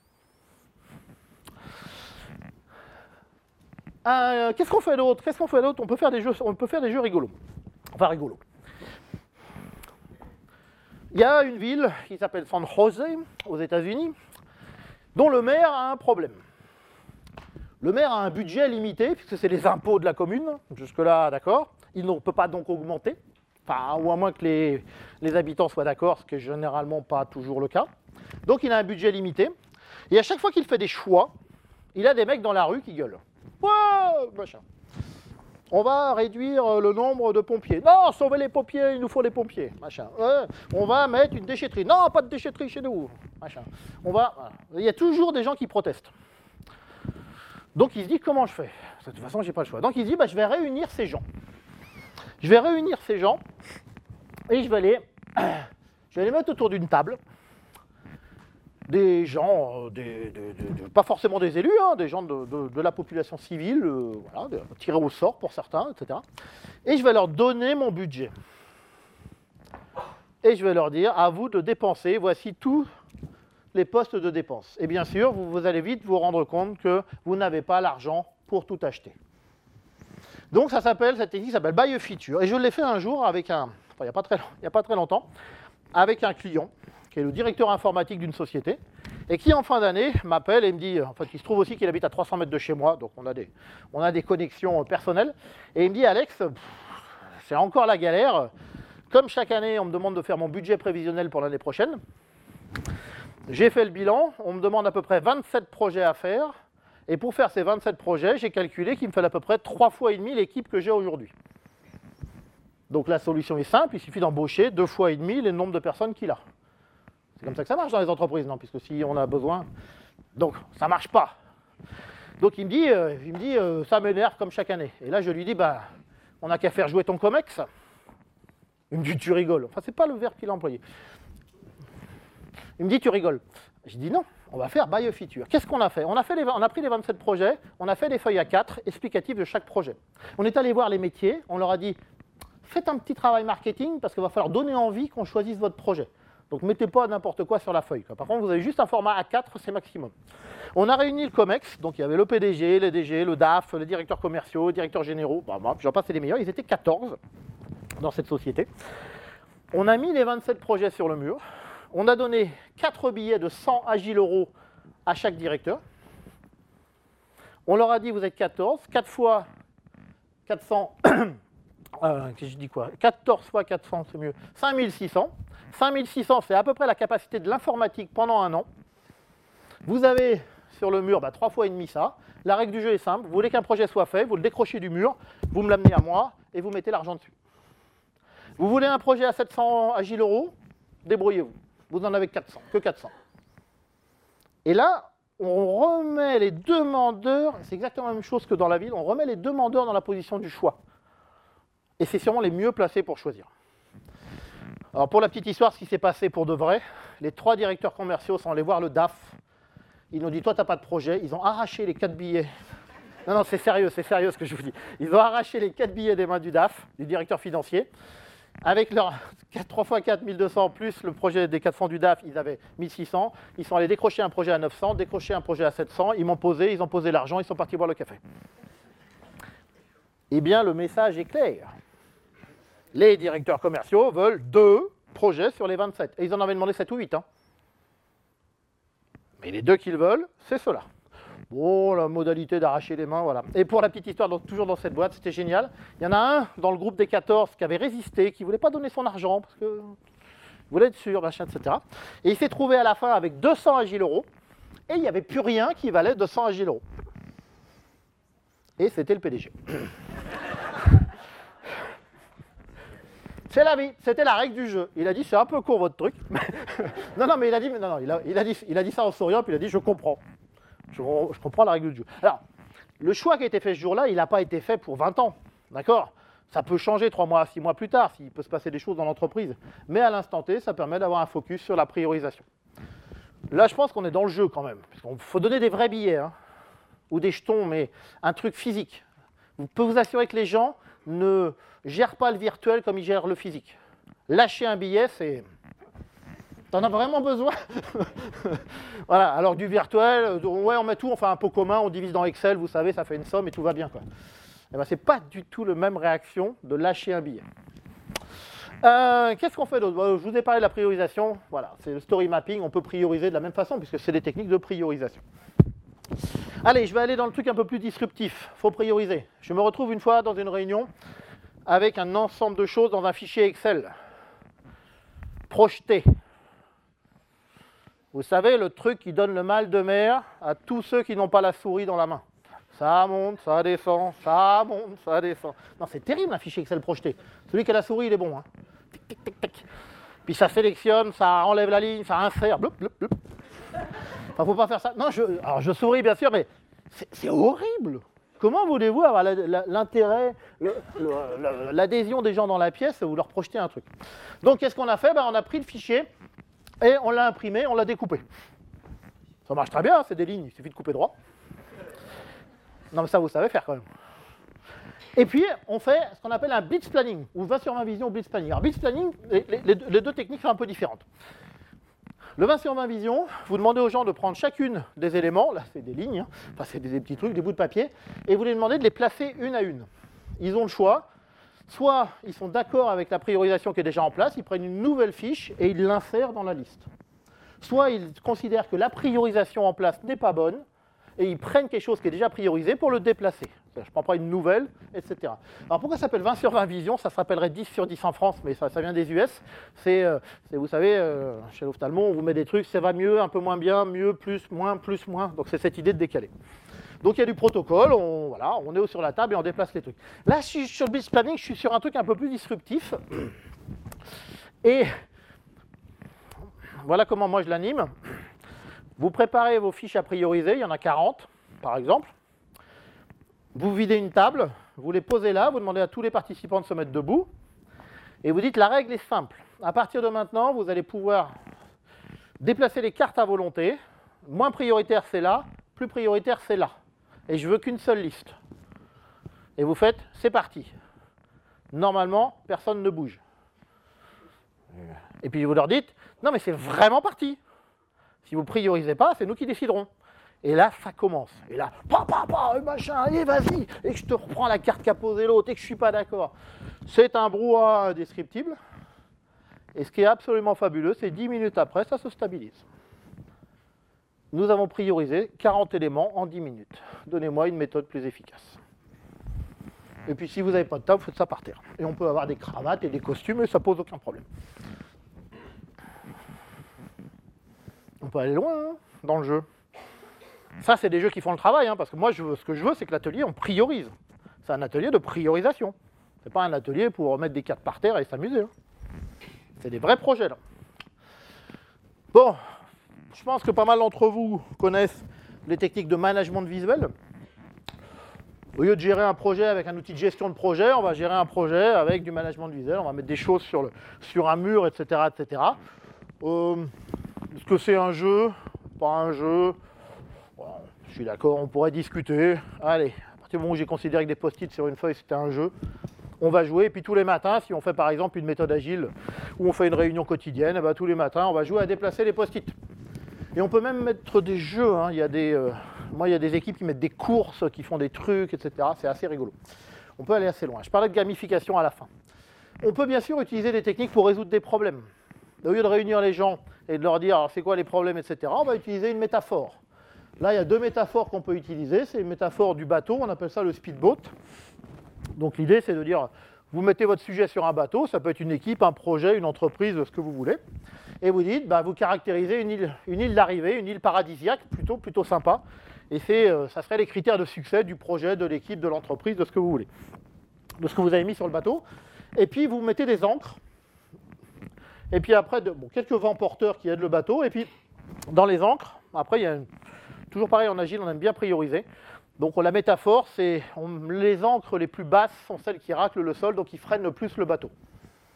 Qu'est-ce qu'on fait d'autre ? On peut faire des jeux rigolos. Enfin, rigolos. Il y a une ville qui s'appelle San Jose, aux États-Unis, dont le maire a un problème. Le maire a un budget limité, puisque c'est les impôts de la commune. Jusque-là, d'accord. Il ne peut pas donc augmenter. Enfin, ou à moins que les habitants soient d'accord, ce qui est généralement pas toujours le cas. Donc il a un budget limité. Et à chaque fois qu'il fait des choix, il a des mecs dans la rue qui gueulent. Wow, machin. On va réduire le nombre de pompiers. Non, sauver les pompiers, il nous faut des pompiers. Machin. On va mettre une déchetterie. Non, pas de déchetterie chez nous. Machin. Voilà. Il y a toujours des gens qui protestent. Donc il se dit, comment je fais? De toute façon, j'ai pas le choix. Donc il se dit, je vais réunir ces gens. Je vais réunir ces gens et je vais les mettre autour d'une table. Des gens, pas forcément des élus, hein, des gens de la population civile, voilà, tirés au sort pour certains, etc. Et je vais leur donner mon budget. Et je vais leur dire, à vous de dépenser, voici tous les postes de dépenses. Et bien sûr, vous allez vite vous rendre compte que vous n'avez pas l'argent pour tout acheter. Donc cette technique s'appelle buy a feature. Et je l'ai fait un jour avec il n'y a pas très longtemps, avec un client, qui est le directeur informatique d'une société, et qui en fin d'année m'appelle et me dit, en fait il se trouve aussi qu'il habite à 300 mètres de chez moi, donc on a des connexions personnelles, et il me dit, Alex, c'est encore la galère, comme chaque année on me demande de faire mon budget prévisionnel pour l'année prochaine, j'ai fait le bilan, on me demande à peu près 27 projets à faire, et pour faire ces 27 projets, j'ai calculé qu'il me fallait à peu près 3 fois et demi l'équipe que j'ai aujourd'hui. Donc la solution est simple, il suffit d'embaucher 2 fois et demi le nombre de personnes qu'il a. C'est comme ça que ça marche dans les entreprises, non? Puisque si on a besoin... Donc, ça ne marche pas. Donc, il me dit ça m'énerve comme chaque année. Et là, je lui dis, on n'a qu'à faire jouer ton COMEX. Il me dit, tu rigoles. Enfin, c'est pas le verbe qu'il a employé. Il me dit, tu rigoles. Je dis, non, on va faire buy a feature. Qu'est-ce qu'on a fait? On a pris les 27 projets, on a fait des feuilles A4 explicatives de chaque projet. On est allé voir les métiers, on leur a dit, faites un petit travail marketing parce qu'il va falloir donner envie qu'on choisisse votre projet. Donc, mettez pas n'importe quoi sur la feuille. Par contre, vous avez juste un format A4, c'est maximum. On a réuni le COMEX, donc il y avait le PDG, les DG, le DAF, les directeurs commerciaux, les directeurs généraux, j'en passe, c'est les meilleurs, ils étaient 14 dans cette société. On a mis les 27 projets sur le mur, on a donné 4 billets de 100 Agile euros à chaque directeur. On leur a dit, vous êtes 14, 4 fois 400, je dis quoi 14 fois 400, c'est mieux, 5600. 5600, c'est à peu près la capacité de l'informatique pendant un an. Vous avez sur le mur 3 fois et demi ça. La règle du jeu est simple. Vous voulez qu'un projet soit fait, vous le décrochez du mur, vous me l'amenez à moi et vous mettez l'argent dessus. Vous voulez un projet à 700 Agile euros, débrouillez-vous. Vous en avez que 400. Et là, on remet les demandeurs, c'est exactement la même chose que dans la ville, on remet les demandeurs dans la position du choix. Et c'est sûrement les mieux placés pour choisir. Alors pour la petite histoire, ce qui s'est passé pour de vrai, les 3 directeurs commerciaux sont allés voir le DAF. Ils nous ont dit, toi, tu n'as pas de projet. Ils ont arraché les 4 billets. Non, c'est sérieux ce que je vous dis. Ils ont arraché les 4 billets des mains du DAF, du directeur financier. Avec leur 3 x 4, 1200, plus le projet des 400 du DAF, ils avaient 1600. Ils sont allés décrocher un projet à 900, décrocher un projet à 700. Ils ont posé l'argent, ils sont partis boire le café. Eh bien, le message est clair. Les directeurs commerciaux veulent 2 projets sur les 27. Et ils en avaient demandé 7 ou 8. Hein. Mais les 2 qu'ils veulent, c'est cela. Bon, la modalité d'arracher les mains, voilà. Et pour la petite histoire, donc, toujours dans cette boîte, c'était génial. Il y en a un dans le groupe des 14 qui avait résisté, qui ne voulait pas donner son argent, parce que voulait être sûr, machin, etc. Et il s'est trouvé à la fin avec 200 Agile euros, et il n'y avait plus rien qui valait 200 Agile euros. Et c'était le PDG. C'est la vie, c'était la règle du jeu. Il a dit, c'est un peu court votre truc. non, mais il a dit ça en souriant, puis il a dit, je comprends. Je comprends la règle du jeu. Alors, le choix qui a été fait ce jour-là, il n'a pas été fait pour 20 ans. D'accord? Ça peut changer 3 mois, 6 mois plus tard, s'il peut se passer des choses dans l'entreprise. Mais à l'instant T, ça permet d'avoir un focus sur la priorisation. Là, je pense qu'on est dans le jeu quand même. Il faut donner des vrais billets, hein, ou des jetons, mais un truc physique. Vous pouvez vous assurer que les gens ne gèrent pas le virtuel comme ils gèrent le physique. Lâcher un billet, c'est... T'en as vraiment besoin? Voilà, alors du virtuel, ouais, on met tout, on fait un pot commun, on divise dans Excel, vous savez, ça fait une somme et tout va bien, quoi. Eh ben, c'est pas du tout la même réaction de lâcher un billet. Qu'est-ce qu'on fait d'autre? Je vous ai parlé de la priorisation, voilà, c'est le story mapping, on peut prioriser de la même façon puisque c'est des techniques de priorisation. Allez, je vais aller dans le truc un peu plus disruptif, il faut prioriser. Je me retrouve une fois dans une réunion, avec un ensemble de choses dans un fichier Excel. Projeté. Vous savez, le truc qui donne le mal de mer à tous ceux qui n'ont pas la souris dans la main. Ça monte, ça descend, ça monte, ça descend. Non, c'est terrible un fichier Excel projeté. Celui qui a la souris, il est bon. Hein. Tic, tic, tic, tic. Puis ça sélectionne, ça enlève la ligne, ça insère. Bloup, bloup, bloup. Enfin, faut pas faire ça. Non, alors je souris bien sûr, mais c'est horrible. Comment voulez-vous avoir l'intérêt, l'adhésion des gens dans la pièce, vous leur projetez un truc. Donc, qu'est-ce qu'on a fait? On a pris le fichier et on l'a imprimé, on l'a découpé. Ça marche très bien, hein, c'est des lignes, il suffit de couper droit. Non, mais ça, vous savez faire quand même. Et puis, on fait ce qu'on appelle un blitz planning, ou 20 sur 20 vision ou blitz planning. Alors, blitz planning, les deux techniques sont un peu différentes. Le 20 sur 20 vision, vous demandez aux gens de prendre chacune des éléments, là c'est des lignes, hein, enfin c'est des petits trucs, des bouts de papier, et vous les demandez de les placer une à une. Ils ont le choix, soit ils sont d'accord avec la priorisation qui est déjà en place, ils prennent une nouvelle fiche et ils l'insèrent dans la liste. Soit ils considèrent que la priorisation en place n'est pas bonne, et ils prennent quelque chose qui est déjà priorisé pour le déplacer. Je ne prends pas une nouvelle, etc. Alors pourquoi ça s'appelle 20 sur 20 vision? Ça s'appellerait 10 sur 10 en France, mais ça vient des US. C'est vous savez, chez l'ophtalmo, on vous met des trucs, ça va mieux, un peu moins bien, mieux, plus, moins. Donc c'est cette idée de décaler. Donc il y a du protocole, on est sur la table et on déplace les trucs. Là, je suis sur le blitz planning, je suis sur un truc un peu plus disruptif. Et voilà comment moi je l'anime. Vous préparez vos fiches à prioriser, il y en a 40 par exemple. Vous videz une table, vous les posez là, vous demandez à tous les participants de se mettre debout. Et vous dites la règle est simple. À partir de maintenant, vous allez pouvoir déplacer les cartes à volonté. Moins prioritaire c'est là, plus prioritaire c'est là. Et je veux qu'une seule liste. Et vous faites, c'est parti. Normalement, personne ne bouge. Et puis vous leur dites, non mais c'est vraiment parti. Si vous ne priorisez pas, c'est nous qui déciderons. Et là, ça commence. Et là, machin, allez, vas-y. Et que je te reprends la carte qu'a posée l'autre et que je ne suis pas d'accord. C'est un brouhaha indescriptible. Et ce qui est absolument fabuleux, c'est 10 minutes après, ça se stabilise. Nous avons priorisé 40 éléments en 10 minutes. Donnez-moi une méthode plus efficace. Et puis, si vous n'avez pas de table, vous faites ça par terre. Et on peut avoir des cravates et des costumes et ça ne pose aucun problème. On peut aller loin hein, dans le jeu. Ça, c'est des jeux qui font le travail, hein, parce que moi, ce que je veux, c'est que l'atelier, on priorise. C'est un atelier de priorisation. C'est pas un atelier pour mettre des cartes par terre et s'amuser. Hein. C'est des vrais projets, là. Bon, je pense que pas mal d'entre vous connaissent les techniques de management visuel. Au lieu de gérer un projet avec un outil de gestion de projet, on va gérer un projet avec du management visuel. On va mettre des choses sur un mur, etc. etc. Est-ce que c'est un jeu? Pas un jeu? Je suis d'accord, on pourrait discuter. Allez, à partir du moment où j'ai considéré que des post-it sur une feuille, c'était un jeu, on va jouer. Et puis tous les matins, si on fait par exemple une méthode agile, où on fait une réunion quotidienne, eh ben, tous les matins, on va jouer à déplacer les post-it. Et on peut même mettre des jeux. Hein. Il y a des équipes qui mettent des courses, qui font des trucs, etc. C'est assez rigolo. On peut aller assez loin. Je parlais de gamification à la fin. On peut bien sûr utiliser des techniques pour résoudre des problèmes. Au lieu de réunir les gens et de leur dire alors, c'est quoi les problèmes, etc., on va utiliser une métaphore. Là, il y a deux métaphores qu'on peut utiliser. C'est une métaphore du bateau, on appelle ça le speedboat. Donc l'idée, c'est de dire, vous mettez votre sujet sur un bateau, ça peut être une équipe, un projet, une entreprise, ce que vous voulez. Et vous dites, vous caractérisez une île d'arrivée, une île paradisiaque, plutôt sympa. Et ça serait les critères de succès du projet, de l'équipe, de l'entreprise, de ce que vous voulez. De ce que vous avez mis sur le bateau. Et puis, vous mettez des ancres. Et puis après, quelques vents porteurs qui aident le bateau. Et puis, dans les ancres, après, il y a toujours pareil en agile, on aime bien prioriser. Donc la métaphore, c'est les ancres les plus basses sont celles qui raclent le sol, donc qui freinent le plus le bateau. D'accord ?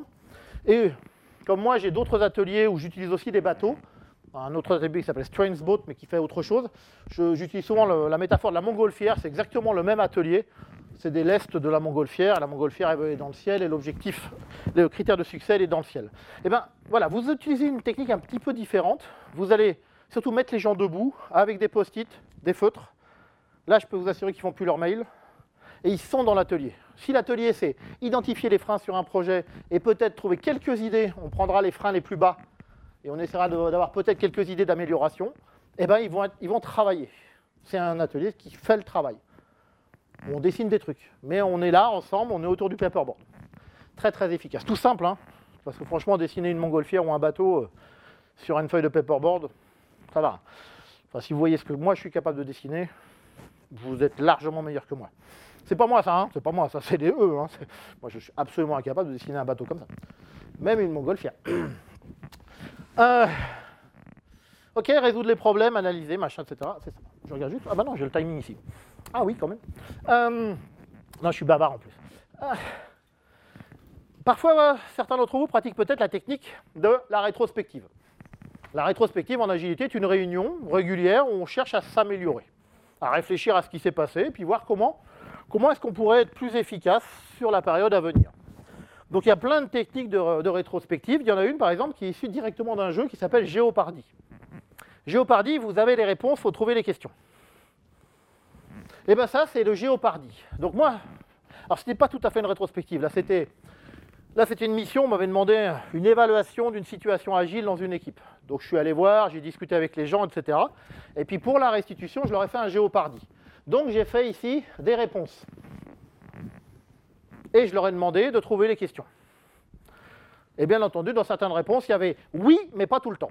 Et comme moi, j'ai d'autres ateliers où j'utilise aussi des bateaux. Un autre atelier qui s'appelle Strange Boat, mais qui fait autre chose. J'utilise souvent la métaphore de la montgolfière. C'est exactement le même atelier. C'est des lestes de la montgolfière. La montgolfière est dans le ciel et l'objectif, le critère de succès, elle est dans le ciel. Et bien voilà, vous utilisez une technique un petit peu différente. Vous allez surtout mettre les gens debout avec des post-it, des feutres. Là, je peux vous assurer qu'ils ne font plus leur mail. Et ils sont dans l'atelier. Si l'atelier, c'est identifier les freins sur un projet et peut-être trouver quelques idées, on prendra les freins les plus bas et on essaiera d'avoir peut-être quelques idées d'amélioration, eh ben, ils vont travailler. C'est un atelier qui fait le travail. où on dessine des trucs. Mais on est là, ensemble, on est autour du paperboard. Très très efficace. Tout simple, hein, parce que franchement, dessiner une montgolfière ou un bateau sur une feuille de paperboard, ça va. Enfin, si vous voyez ce que moi je suis capable de dessiner, vous êtes largement meilleur que moi. C'est pas moi ça, hein, c'est pas moi, ça c'est des eux. Hein. Moi je suis absolument incapable de dessiner un bateau comme ça. Même une montgolfière. Ok, résoudre les problèmes, analyser, machin, etc. C'est ça. Je regarde juste. Ah bah non, j'ai le timing ici. Ah oui, quand même. Non, je suis bavard en plus. Parfois, certains d'entre vous pratiquent peut-être la technique de la rétrospective. La rétrospective en agilité est une réunion régulière où on cherche à s'améliorer, à réfléchir à ce qui s'est passé, et puis voir comment est-ce qu'on pourrait être plus efficace sur la période à venir. Donc il y a plein de techniques de rétrospective. Il y en a une par exemple qui est issue directement d'un jeu qui s'appelle Jeopardy. Jeopardy, vous avez les réponses, il faut trouver les questions. Et bien ça, c'est le Jeopardy. Donc moi, alors ce n'était pas tout à fait une rétrospective, là c'était une mission, on m'avait demandé une évaluation d'une situation agile dans une équipe. Donc je suis allé voir, j'ai discuté avec les gens, etc. Et puis pour la restitution, je leur ai fait un Jeopardy. Donc j'ai fait ici des réponses. Et je leur ai demandé de trouver les questions. Et bien entendu, dans certaines réponses, il y avait oui, mais pas tout le temps.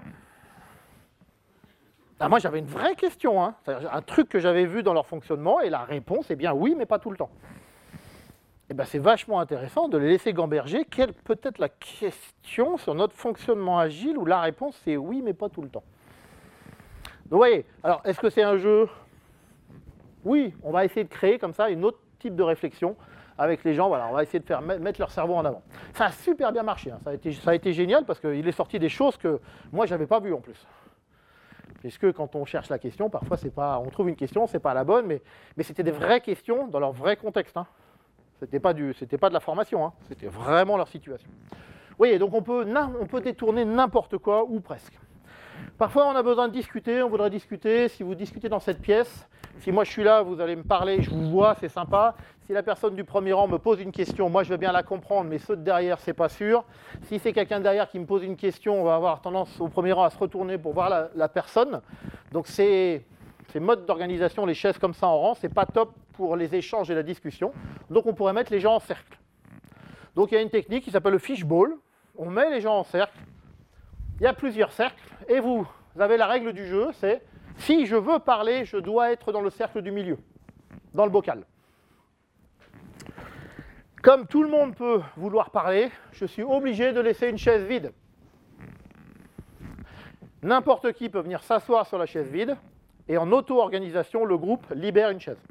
Ah, moi j'avais une vraie question, hein. C'est-à-dire un truc que j'avais vu dans leur fonctionnement, et la réponse est bien oui, mais pas tout le temps. Et bien c'est vachement intéressant de les laisser gamberger. Quelle peut être la question sur notre fonctionnement agile où la réponse c'est oui, mais pas tout le temps. Donc vous voyez, alors est-ce que c'est un jeu? Oui, on va essayer de créer comme ça une autre type de réflexion avec les gens. Voilà, on va essayer de faire mettre leur cerveau en avant. Ça a super bien marché, hein. Ça a été génial parce qu'il est sorti des choses que moi j'avais pas vues en plus. Puisque quand on cherche la question, parfois c'est pas, on trouve une question, c'est pas la bonne, mais c'était des vraies questions dans leur vrai contexte. Hein. C'était pas de la formation, hein. C'était vraiment leur situation. Vous voyez, donc on peut détourner n'importe quoi ou presque. Parfois on a besoin de discuter, on voudrait discuter. Si vous discutez dans cette pièce, si moi je suis là, vous allez me parler, je vous vois, c'est sympa. Si la personne du premier rang me pose une question, moi je veux bien la comprendre, mais ceux de derrière, c'est pas sûr. Si c'est quelqu'un derrière qui me pose une question, on va avoir tendance au premier rang à se retourner pour voir la personne. Donc ces modes d'organisation, les chaises comme ça en rang, c'est pas top pour les échanges et la discussion. Donc on pourrait mettre les gens en cercle. Donc il y a une technique qui s'appelle le fishbowl. On met les gens en cercle. Il y a plusieurs cercles et vous avez la règle du jeu, c'est si je veux parler, je dois être dans le cercle du milieu, dans le bocal. Comme tout le monde peut vouloir parler, je suis obligé de laisser une chaise vide. N'importe qui peut venir s'asseoir sur la chaise vide et en auto-organisation, le groupe libère une chaise.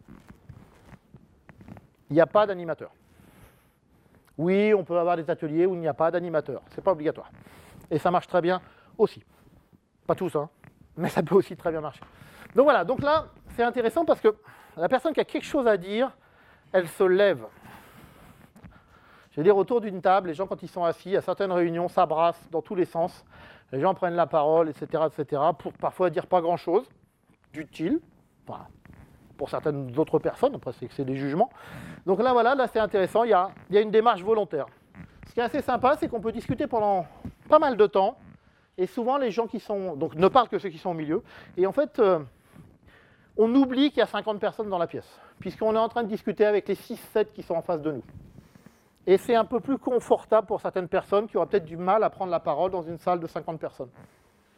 Il n'y a pas d'animateur. Oui, on peut avoir des ateliers où il n'y a pas d'animateur, ce n'est pas obligatoire. Et ça marche très bien aussi. Pas tous, hein, mais ça peut aussi très bien marcher. Donc voilà, donc là, c'est intéressant parce que la personne qui a quelque chose à dire, elle se lève. Je veux dire, autour d'une table, les gens, quand ils sont assis, à certaines réunions, s'abrassent dans tous les sens. Les gens prennent la parole, etc., pour parfois dire pas grand-chose d'utile. Enfin, pour certaines autres personnes, après c'est des jugements. Donc là, voilà, là c'est intéressant, il y a une démarche volontaire. Ce qui est assez sympa, c'est qu'on peut discuter pendant pas mal de temps, et souvent les gens qui sont, donc ne parlent que ceux qui sont au milieu, et en fait, on oublie qu'il y a 50 personnes dans la pièce, puisqu'on est en train de discuter avec les 6-7 qui sont en face de nous. Et c'est un peu plus confortable pour certaines personnes qui auraient peut-être du mal à prendre la parole dans une salle de 50 personnes. D'accord ?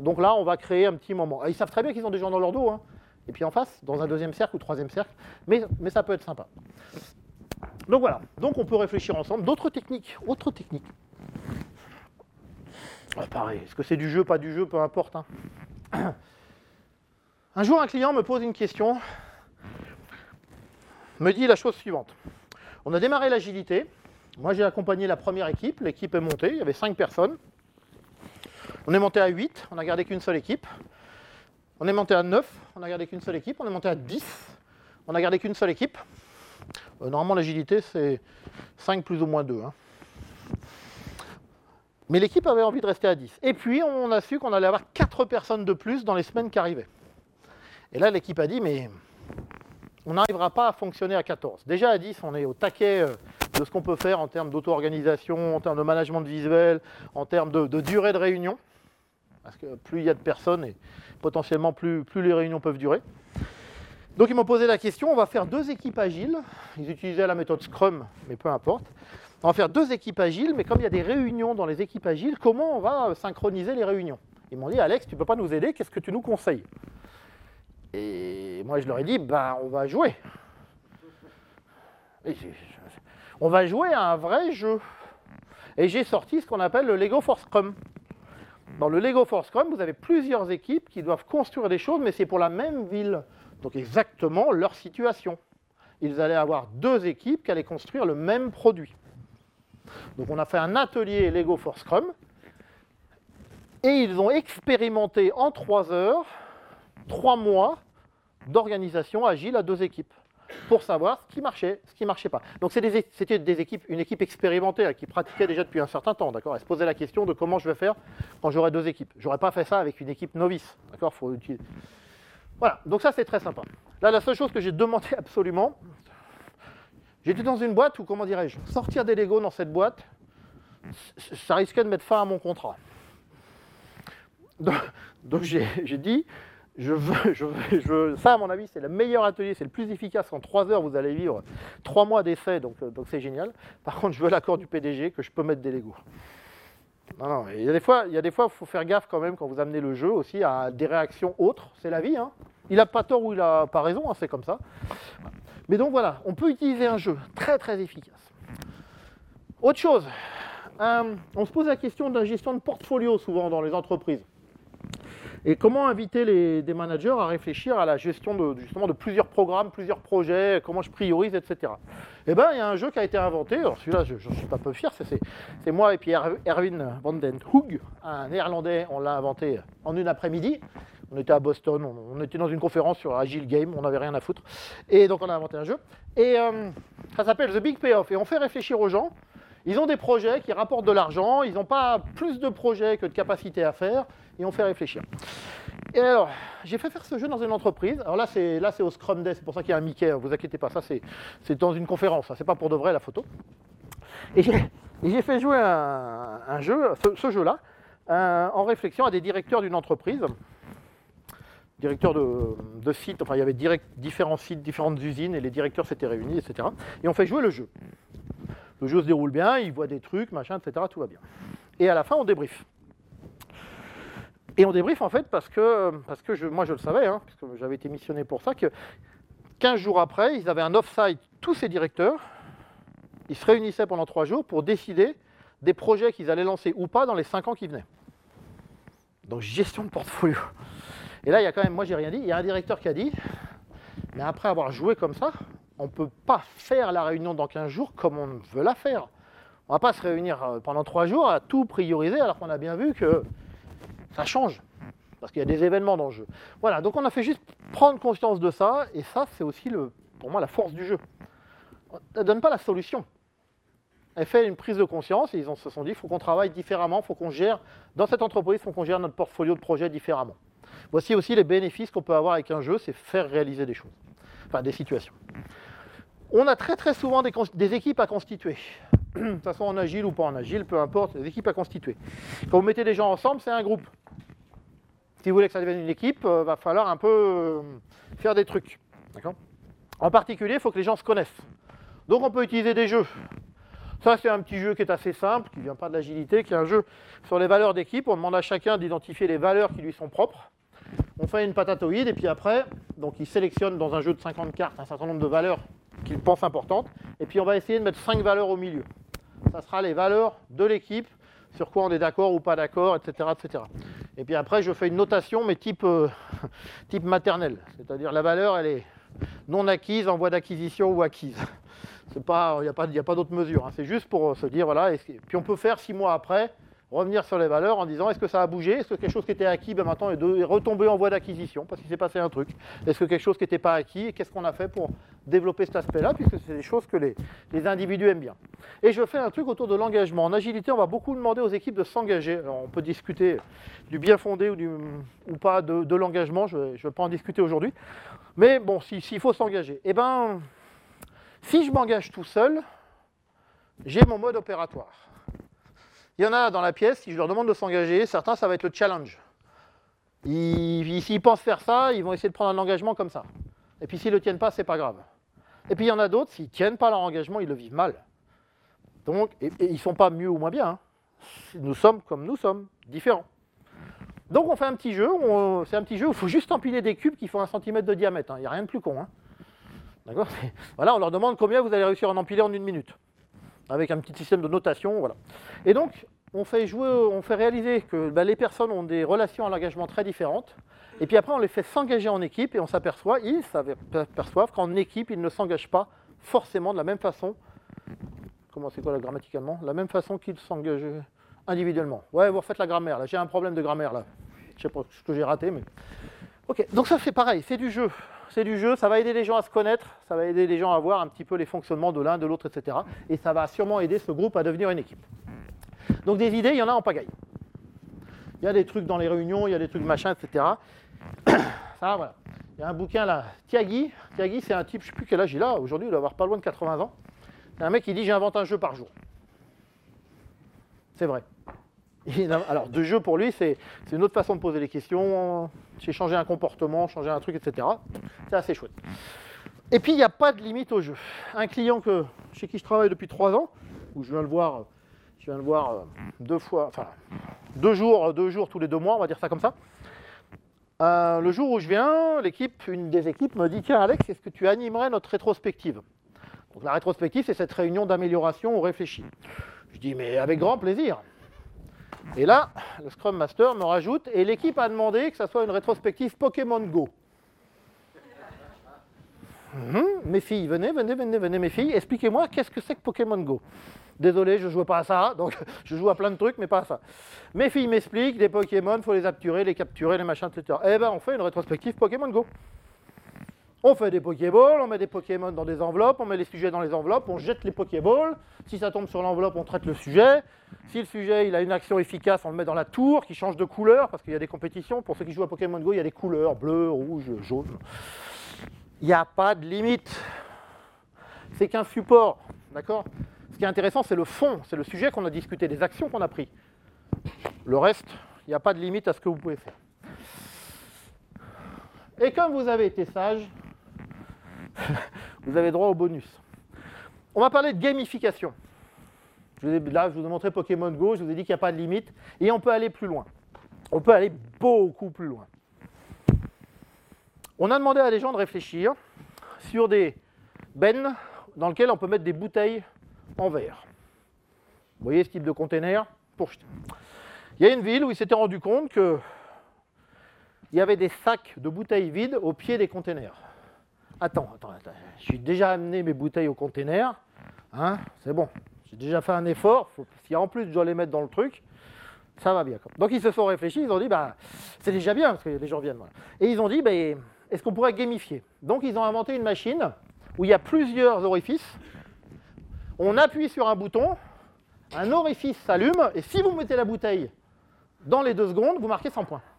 Donc là, on va créer un petit moment. Et ils savent très bien qu'ils ont des gens dans leur dos, hein. Et puis en face, dans un deuxième cercle ou troisième cercle, mais ça peut être sympa. Donc voilà, donc on peut réfléchir ensemble. D'autres techniques, autres techniques. Pareil, est-ce que c'est du jeu, pas du jeu, peu importe. Hein. Un jour, un client me pose une question, me dit la chose suivante. On a démarré l'agilité, moi j'ai accompagné la première équipe, l'équipe est montée, il y avait 5 personnes. On est monté à 8, on n'a gardé qu'une seule équipe. On est monté à 9, on n'a gardé qu'une seule équipe. On est monté à 10, on n'a gardé qu'une seule équipe. Normalement, l'agilité, c'est 5 plus ou moins 2. Hein. Mais l'équipe avait envie de rester à 10. Et puis, on a su qu'on allait avoir 4 personnes de plus dans les semaines qui arrivaient. Et là, l'équipe a dit, mais on n'arrivera pas à fonctionner à 14. Déjà, à 10, on est au taquet de ce qu'on peut faire en termes d'auto-organisation, en termes de management visuel, en termes de durée de réunion. Parce que plus il y a de personnes, et potentiellement plus les réunions peuvent durer. Donc ils m'ont posé la question, on va faire 2 équipes agiles. Ils utilisaient la méthode Scrum, mais peu importe. On va faire 2 équipes agiles, mais comme il y a des réunions dans les équipes agiles, comment on va synchroniser les réunions? Ils m'ont dit, Alex, tu ne peux pas nous aider, qu'est-ce que tu nous conseilles? Et moi je leur ai dit, on va jouer. On va jouer à un vrai jeu. Et j'ai sorti ce qu'on appelle le Lego for Scrum. Dans le Lego for Scrum, vous avez plusieurs équipes qui doivent construire des choses, mais c'est pour la même ville. Donc exactement leur situation. Ils allaient avoir 2 équipes qui allaient construire le même produit. Donc on a fait un atelier Lego for Scrum, et ils ont expérimenté en 3 heures, 3 mois d'organisation agile à 2 équipes, pour savoir ce qui marchait pas. Donc c'était une équipe expérimentée qui pratiquait déjà depuis un certain temps, d'accord. Elle se posait la question de comment je vais faire quand j'aurai 2 équipes. J'aurais pas fait ça avec une équipe novice, d'accord. Voilà, donc ça c'est très sympa. Là, la seule chose que j'ai demandé absolument, j'étais dans une boîte où, comment dirais-je, sortir des Lego dans cette boîte, ça risquait de mettre fin à mon contrat. Donc j'ai dit, ça à mon avis c'est le meilleur atelier, c'est le plus efficace. En 3 heures vous allez vivre 3 mois d'essai, donc c'est génial. Par contre je veux l'accord du PDG que je peux mettre des Lego. Non, il y a des fois il faut faire gaffe quand même quand vous amenez le jeu aussi à des réactions autres, c'est la vie, hein. Il n'a pas tort ou il n'a pas raison, hein, c'est comme ça. Mais donc voilà, on peut utiliser un jeu très très efficace. Autre chose, on se pose la question de la gestion de portfolio souvent dans les entreprises. Et comment inviter des managers à réfléchir à la gestion justement de plusieurs programmes, plusieurs projets, comment je priorise, etc. Eh bien, il y a un jeu qui a été inventé, alors celui-là, je ne suis pas peu fier, c'est moi et puis Erwin van den Hoog, un néerlandais, on l'a inventé en une après-midi. On était à Boston, on était dans une conférence sur Agile Game, on n'avait rien à foutre. Et donc on a inventé un jeu. Et ça s'appelle The Big Payoff. Et on fait réfléchir aux gens. Ils ont des projets qui rapportent de l'argent, ils n'ont pas plus de projets que de capacité à faire, et on fait réfléchir. Et alors, j'ai fait faire ce jeu dans une entreprise. Alors là, c'est au Scrum Day, c'est pour ça qu'il y a un Mickey, ne vous inquiétez pas, ça c'est dans une conférence, ça, c'est pas pour de vrai la photo. Et j'ai fait jouer un jeu, ce jeu-là, en réflexion à des directeurs d'une entreprise, directeurs de sites, enfin il y avait différents sites, différentes usines, et les directeurs s'étaient réunis, etc. Et on fait jouer le jeu. Le jeu se déroule bien, ils voient des trucs, machin, etc., tout va bien. Et à la fin, on débrief. Et on débrief en fait parce que moi je le savais, hein, parce que j'avais été missionné pour ça, que 15 jours après, ils avaient un off-site, tous ces directeurs, ils se réunissaient pendant 3 jours pour décider des projets qu'ils allaient lancer ou pas dans les 5 ans qui venaient. Donc gestion de portfolio. Et là, il y a quand même, moi j'ai rien dit, il y a un directeur qui a dit, mais après avoir joué comme ça, on ne peut pas faire la réunion dans 15 jours comme on veut la faire. On ne va pas se réunir pendant 3 jours à tout prioriser alors qu'on a bien vu que ça change. Parce qu'il y a des événements dans le jeu. Voilà, donc on a fait juste prendre conscience de ça, et ça c'est aussi pour moi la force du jeu. Elle ne donne pas la solution. Elle fait une prise de conscience et ils se sont dit il faut qu'on travaille différemment, il faut qu'on gère, dans cette entreprise, il faut qu'on gère notre portfolio de projets différemment. Voici aussi les bénéfices qu'on peut avoir avec un jeu, c'est faire réaliser des choses, enfin des situations. On a très très souvent des équipes à constituer. De toute façon en agile ou pas en agile, peu importe, des équipes à constituer. Quand vous mettez des gens ensemble, c'est un groupe. Si vous voulez que ça devienne une équipe, il va falloir un peu faire des trucs. D'accord ? En particulier, il faut que les gens se connaissent. Donc on peut utiliser des jeux. Ça, c'est un petit jeu qui est assez simple, qui ne vient pas de l'agilité, qui est un jeu sur les valeurs d'équipe. On demande à chacun d'identifier les valeurs qui lui sont propres. On fait une patatoïde et puis après, donc il sélectionne dans un jeu de 50 cartes un certain nombre de valeurs qu'il pense importantes. Et puis on va essayer de mettre 5 valeurs au milieu. Ça sera les valeurs de l'équipe, sur quoi on est d'accord ou pas d'accord, etc., etc. Et puis après, je fais une notation, mais type maternelle. C'est-à-dire la valeur, elle est non acquise, en voie d'acquisition ou acquise. Il n'y a pas d'autre mesure. Hein. C'est juste pour se dire, voilà. Puis on peut faire 6 mois après, revenir sur les valeurs en disant, est-ce que ça a bougé ? Est-ce que quelque chose qui était acquis, maintenant est retombé en voie d'acquisition parce qu'il s'est passé un truc ? Est-ce que quelque chose qui n'était pas acquis, et qu'est-ce qu'on a fait pour développer cet aspect-là, puisque c'est des choses que les individus aiment bien. Et je fais un truc autour de l'engagement. En agilité, on va beaucoup demander aux équipes de s'engager. Alors, on peut discuter du bien fondé ou pas de l'engagement, je ne vais pas en discuter aujourd'hui. Mais bon, s'il faut s'engager, eh ben, si je m'engage tout seul, j'ai mon mode opératoire. Il y en a dans la pièce, si je leur demande de s'engager, certains, ça va être le challenge. S'ils pensent faire ça, ils vont essayer de prendre un engagement comme ça. Et puis s'ils ne le tiennent pas, c'est pas grave. Et puis il y en a d'autres, s'ils ne tiennent pas leur engagement, ils le vivent mal. Donc, et ils ne sont pas mieux ou moins bien. Hein. Nous sommes comme nous sommes, différents. Donc on fait un petit jeu, c'est un petit jeu où il faut juste empiler des cubes qui font 1 cm de diamètre. Il n'y a rien de plus con. Hein. D'accord ? Voilà, on leur demande combien vous allez réussir à en empiler en 1 minute. Avec un petit système de notation, voilà. Et donc, on fait réaliser que les personnes ont des relations à l'engagement très différentes. Et puis après, on les fait s'engager en équipe et on ils s'aperçoivent qu'en équipe, ils ne s'engagent pas forcément de la même façon. Comment c'est quoi là, grammaticalement ? La même façon qu'ils s'engagent individuellement. Ouais, vous refaites la grammaire, là. J'ai un problème de grammaire, là. Je sais pas ce que j'ai raté, mais... Ok, donc ça c'est pareil, c'est du jeu. C'est du jeu, ça va aider les gens à se connaître, ça va aider les gens à voir un petit peu les fonctionnements de l'un, de l'autre, etc. Et ça va sûrement aider ce groupe à devenir une équipe. Donc des idées, il y en a en pagaille. Il y a des trucs dans les réunions, il y a des trucs machin, etc. Ça, voilà. Il y a un bouquin là, Tyagi. Tyagi, c'est un type, je ne sais plus quel âge il a, aujourd'hui il doit avoir pas loin de 80 ans. C'est un mec qui dit j'invente un jeu par jour. C'est vrai. Alors, deux jeux pour lui, c'est une autre façon de poser les questions, c'est changer un comportement, changer un truc, etc. C'est assez chouette. Et puis, il n'y a pas de limite au jeu. Un client chez qui je travaille depuis 3 ans, où je viens le voir 2 fois, enfin 2 jours tous les 2 mois, on va dire ça comme ça. Le jour où je viens, une des équipes me dit « Tiens Alex, est-ce que tu animerais notre rétrospective ?» Donc la rétrospective, c'est cette réunion d'amélioration où on réfléchit. Je dis « Mais avec grand plaisir !» Et là, le Scrum Master me rajoute « Et l'équipe a demandé que ça soit une rétrospective Pokémon Go. » Mes filles, venez mes filles, expliquez-moi qu'est-ce que c'est que Pokémon Go. Désolé, je ne joue pas à ça, donc je joue à plein de trucs, mais pas à ça. Mes filles m'expliquent, des Pokémon, il faut les capturer, les machins, etc. Eh ben, on fait une rétrospective Pokémon Go. On fait des Pokéballs, on met des Pokémon dans des enveloppes, on met les sujets dans les enveloppes, on jette les Pokéballs. Si ça tombe sur l'enveloppe, on traite le sujet. Si le sujet il a une action efficace, on le met dans la tour qui change de couleur, parce qu'il y a des compétitions. Pour ceux qui jouent à Pokémon Go, il y a des couleurs, bleu, rouge, jaune. Il n'y a pas de limite. C'est qu'un support, d'accord ? Ce qui est intéressant, c'est le fond, c'est le sujet qu'on a discuté, les actions qu'on a prises. Le reste, il n'y a pas de limite à ce que vous pouvez faire. Et comme vous avez été sage, vous avez droit au bonus. On va parler de gamification. Là, je vous ai montré Pokémon Go, je vous ai dit qu'il n'y a pas de limite, et on peut aller plus loin. On peut aller beaucoup plus loin. On a demandé à des gens de réfléchir sur des bennes dans lesquelles on peut mettre des bouteilles en verre. Vous voyez ce type de container pour jeter. Il y a une ville où ils s'étaient rendu compte qu'il y avait des sacs de bouteilles vides au pied des containers. Attends, j'ai déjà amené mes bouteilles au container, hein, c'est bon, j'ai déjà fait un effort, si en plus je dois les mettre dans le truc, ça va bien. Donc ils se sont réfléchis, ils ont dit, c'est déjà bien, parce que les gens viennent. Voilà. Et ils ont dit, est-ce qu'on pourrait gamifier ? Donc ils ont inventé une machine où il y a plusieurs orifices, on appuie sur un bouton, un orifice s'allume, et si vous mettez la bouteille dans les 2 secondes, vous marquez 100 points.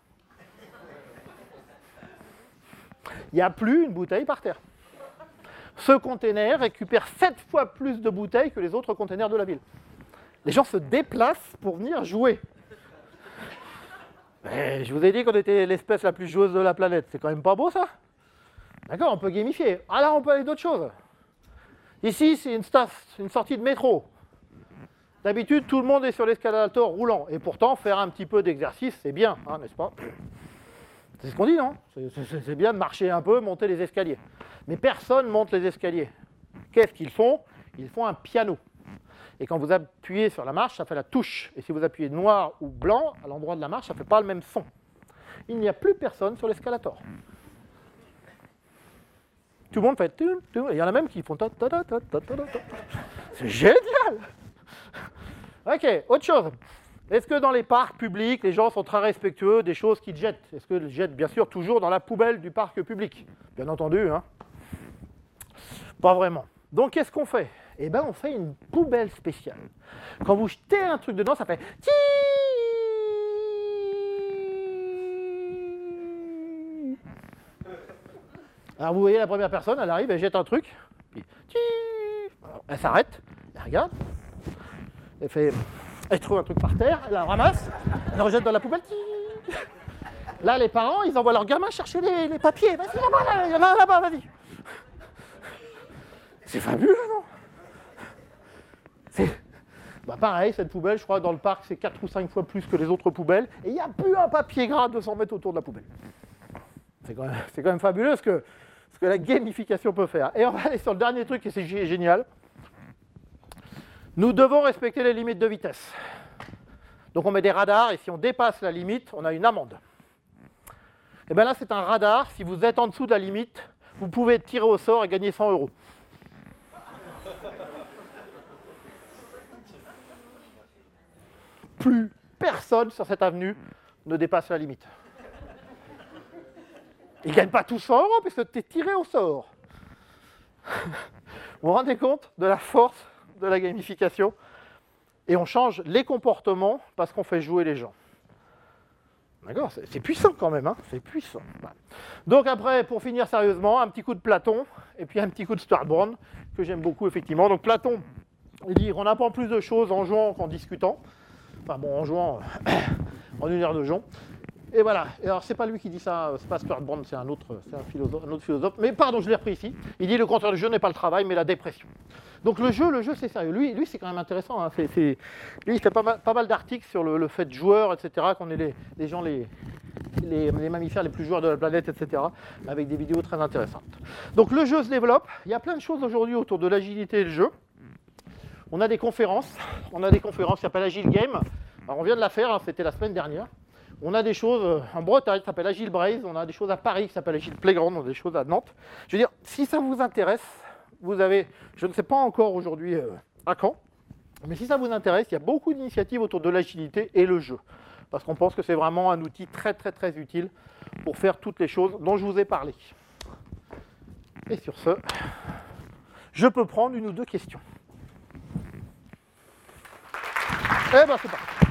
Il n'y a plus une bouteille par terre. Ce container récupère 7 fois plus de bouteilles que les autres containers de la ville. Les gens se déplacent pour venir jouer. Mais je vous ai dit qu'on était l'espèce la plus joueuse de la planète. C'est quand même pas beau, ça ? D'accord, on peut gamifier. Ah là, on peut aller d'autres choses. Ici, c'est une sortie de métro. D'habitude, tout le monde est sur l'escalator roulant. Et pourtant, faire un petit peu d'exercice, c'est bien, hein, n'est-ce pas ? C'est ce qu'on dit, non ? C'est bien de marcher un peu, monter les escaliers. Mais personne monte les escaliers. Qu'est-ce qu'ils font ? Ils font un piano. Et quand vous appuyez sur la marche, ça fait la touche. Et si vous appuyez noir ou blanc, à l'endroit de la marche, ça ne fait pas le même son. Il n'y a plus personne sur l'escalator. Tout le monde fait... Et il y en a même qui font... C'est génial ! Ok, autre chose. Est-ce que dans les parcs publics, les gens sont très respectueux des choses qu'ils jettent ? Est-ce qu'ils jettent bien sûr toujours dans la poubelle du parc public ? Bien entendu, hein ? Pas vraiment. Donc qu'est-ce qu'on fait ? Eh bien, on fait une poubelle spéciale. Quand vous jetez un truc dedans, ça fait... Alors vous voyez la première personne, elle arrive, elle jette un truc, puis... Alors, elle s'arrête, elle regarde, elle trouve un truc par terre, elle la ramasse, elle le rejette dans la poubelle. Là, les parents, ils envoient leurs gamins chercher les papiers. Vas-y, là-bas, là-bas, vas-y. C'est fabuleux, non? Bah pareil, cette poubelle, je crois, dans le parc, c'est 4 ou 5 fois plus que les autres poubelles. Et il n'y a plus un papier gras de 200 mètres autour de la poubelle. C'est quand même fabuleux ce que la gamification peut faire. Et on va aller sur le dernier truc, et c'est génial. Nous devons respecter les limites de vitesse. Donc on met des radars, et si on dépasse la limite, on a une amende. Et bien là, c'est un radar. Si vous êtes en dessous de la limite, vous pouvez être tiré au sort et gagner 100 €. Plus personne sur cette avenue ne dépasse la limite. Ils ne gagnent pas tous 100 € puisque tu es tiré au sort. Vous vous rendez compte de la force de la gamification? Et on change les comportements parce qu'on fait jouer les gens. D'accord? C'est puissant quand même, hein, c'est puissant. Voilà. Donc après, pour finir sérieusement, un petit coup de Platon et puis un petit coup de Stuart Brown que j'aime beaucoup effectivement. Donc Platon, il dit qu'on apprend plus de choses en jouant qu'en discutant. Enfin bon, en jouant en une heure de jeu. Et voilà. Et alors c'est pas lui qui dit ça, c'est pas Stuart Brown, c'est un autre philosophe. Mais pardon, je l'ai repris ici. Il dit le contraire du jeu n'est pas le travail, mais la dépression. Donc le jeu c'est sérieux. Lui c'est quand même intéressant. Hein. Lui, il fait pas mal d'articles sur le fait de joueurs, etc. Qu'on est les gens, les mammifères les plus joueurs de la planète, etc. Avec des vidéos très intéressantes. Donc le jeu se développe. Il y a plein de choses aujourd'hui autour de l'agilité et le jeu. On a des conférences qui s'appellent Agile Game. Alors on vient de la faire, hein, c'était la semaine dernière. On a des choses en Bretagne qui s'appellent Agile Braze, on a des choses à Paris qui s'appellent Agile Playground, on a des choses à Nantes. Je veux dire, si ça vous intéresse, vous avez, je ne sais pas encore aujourd'hui à quand, mais si ça vous intéresse, il y a beaucoup d'initiatives autour de l'agilité et le jeu. Parce qu'on pense que c'est vraiment un outil très très très utile pour faire toutes les choses dont je vous ai parlé. Et sur ce, je peux prendre une ou deux questions. Eh ben c'est parti.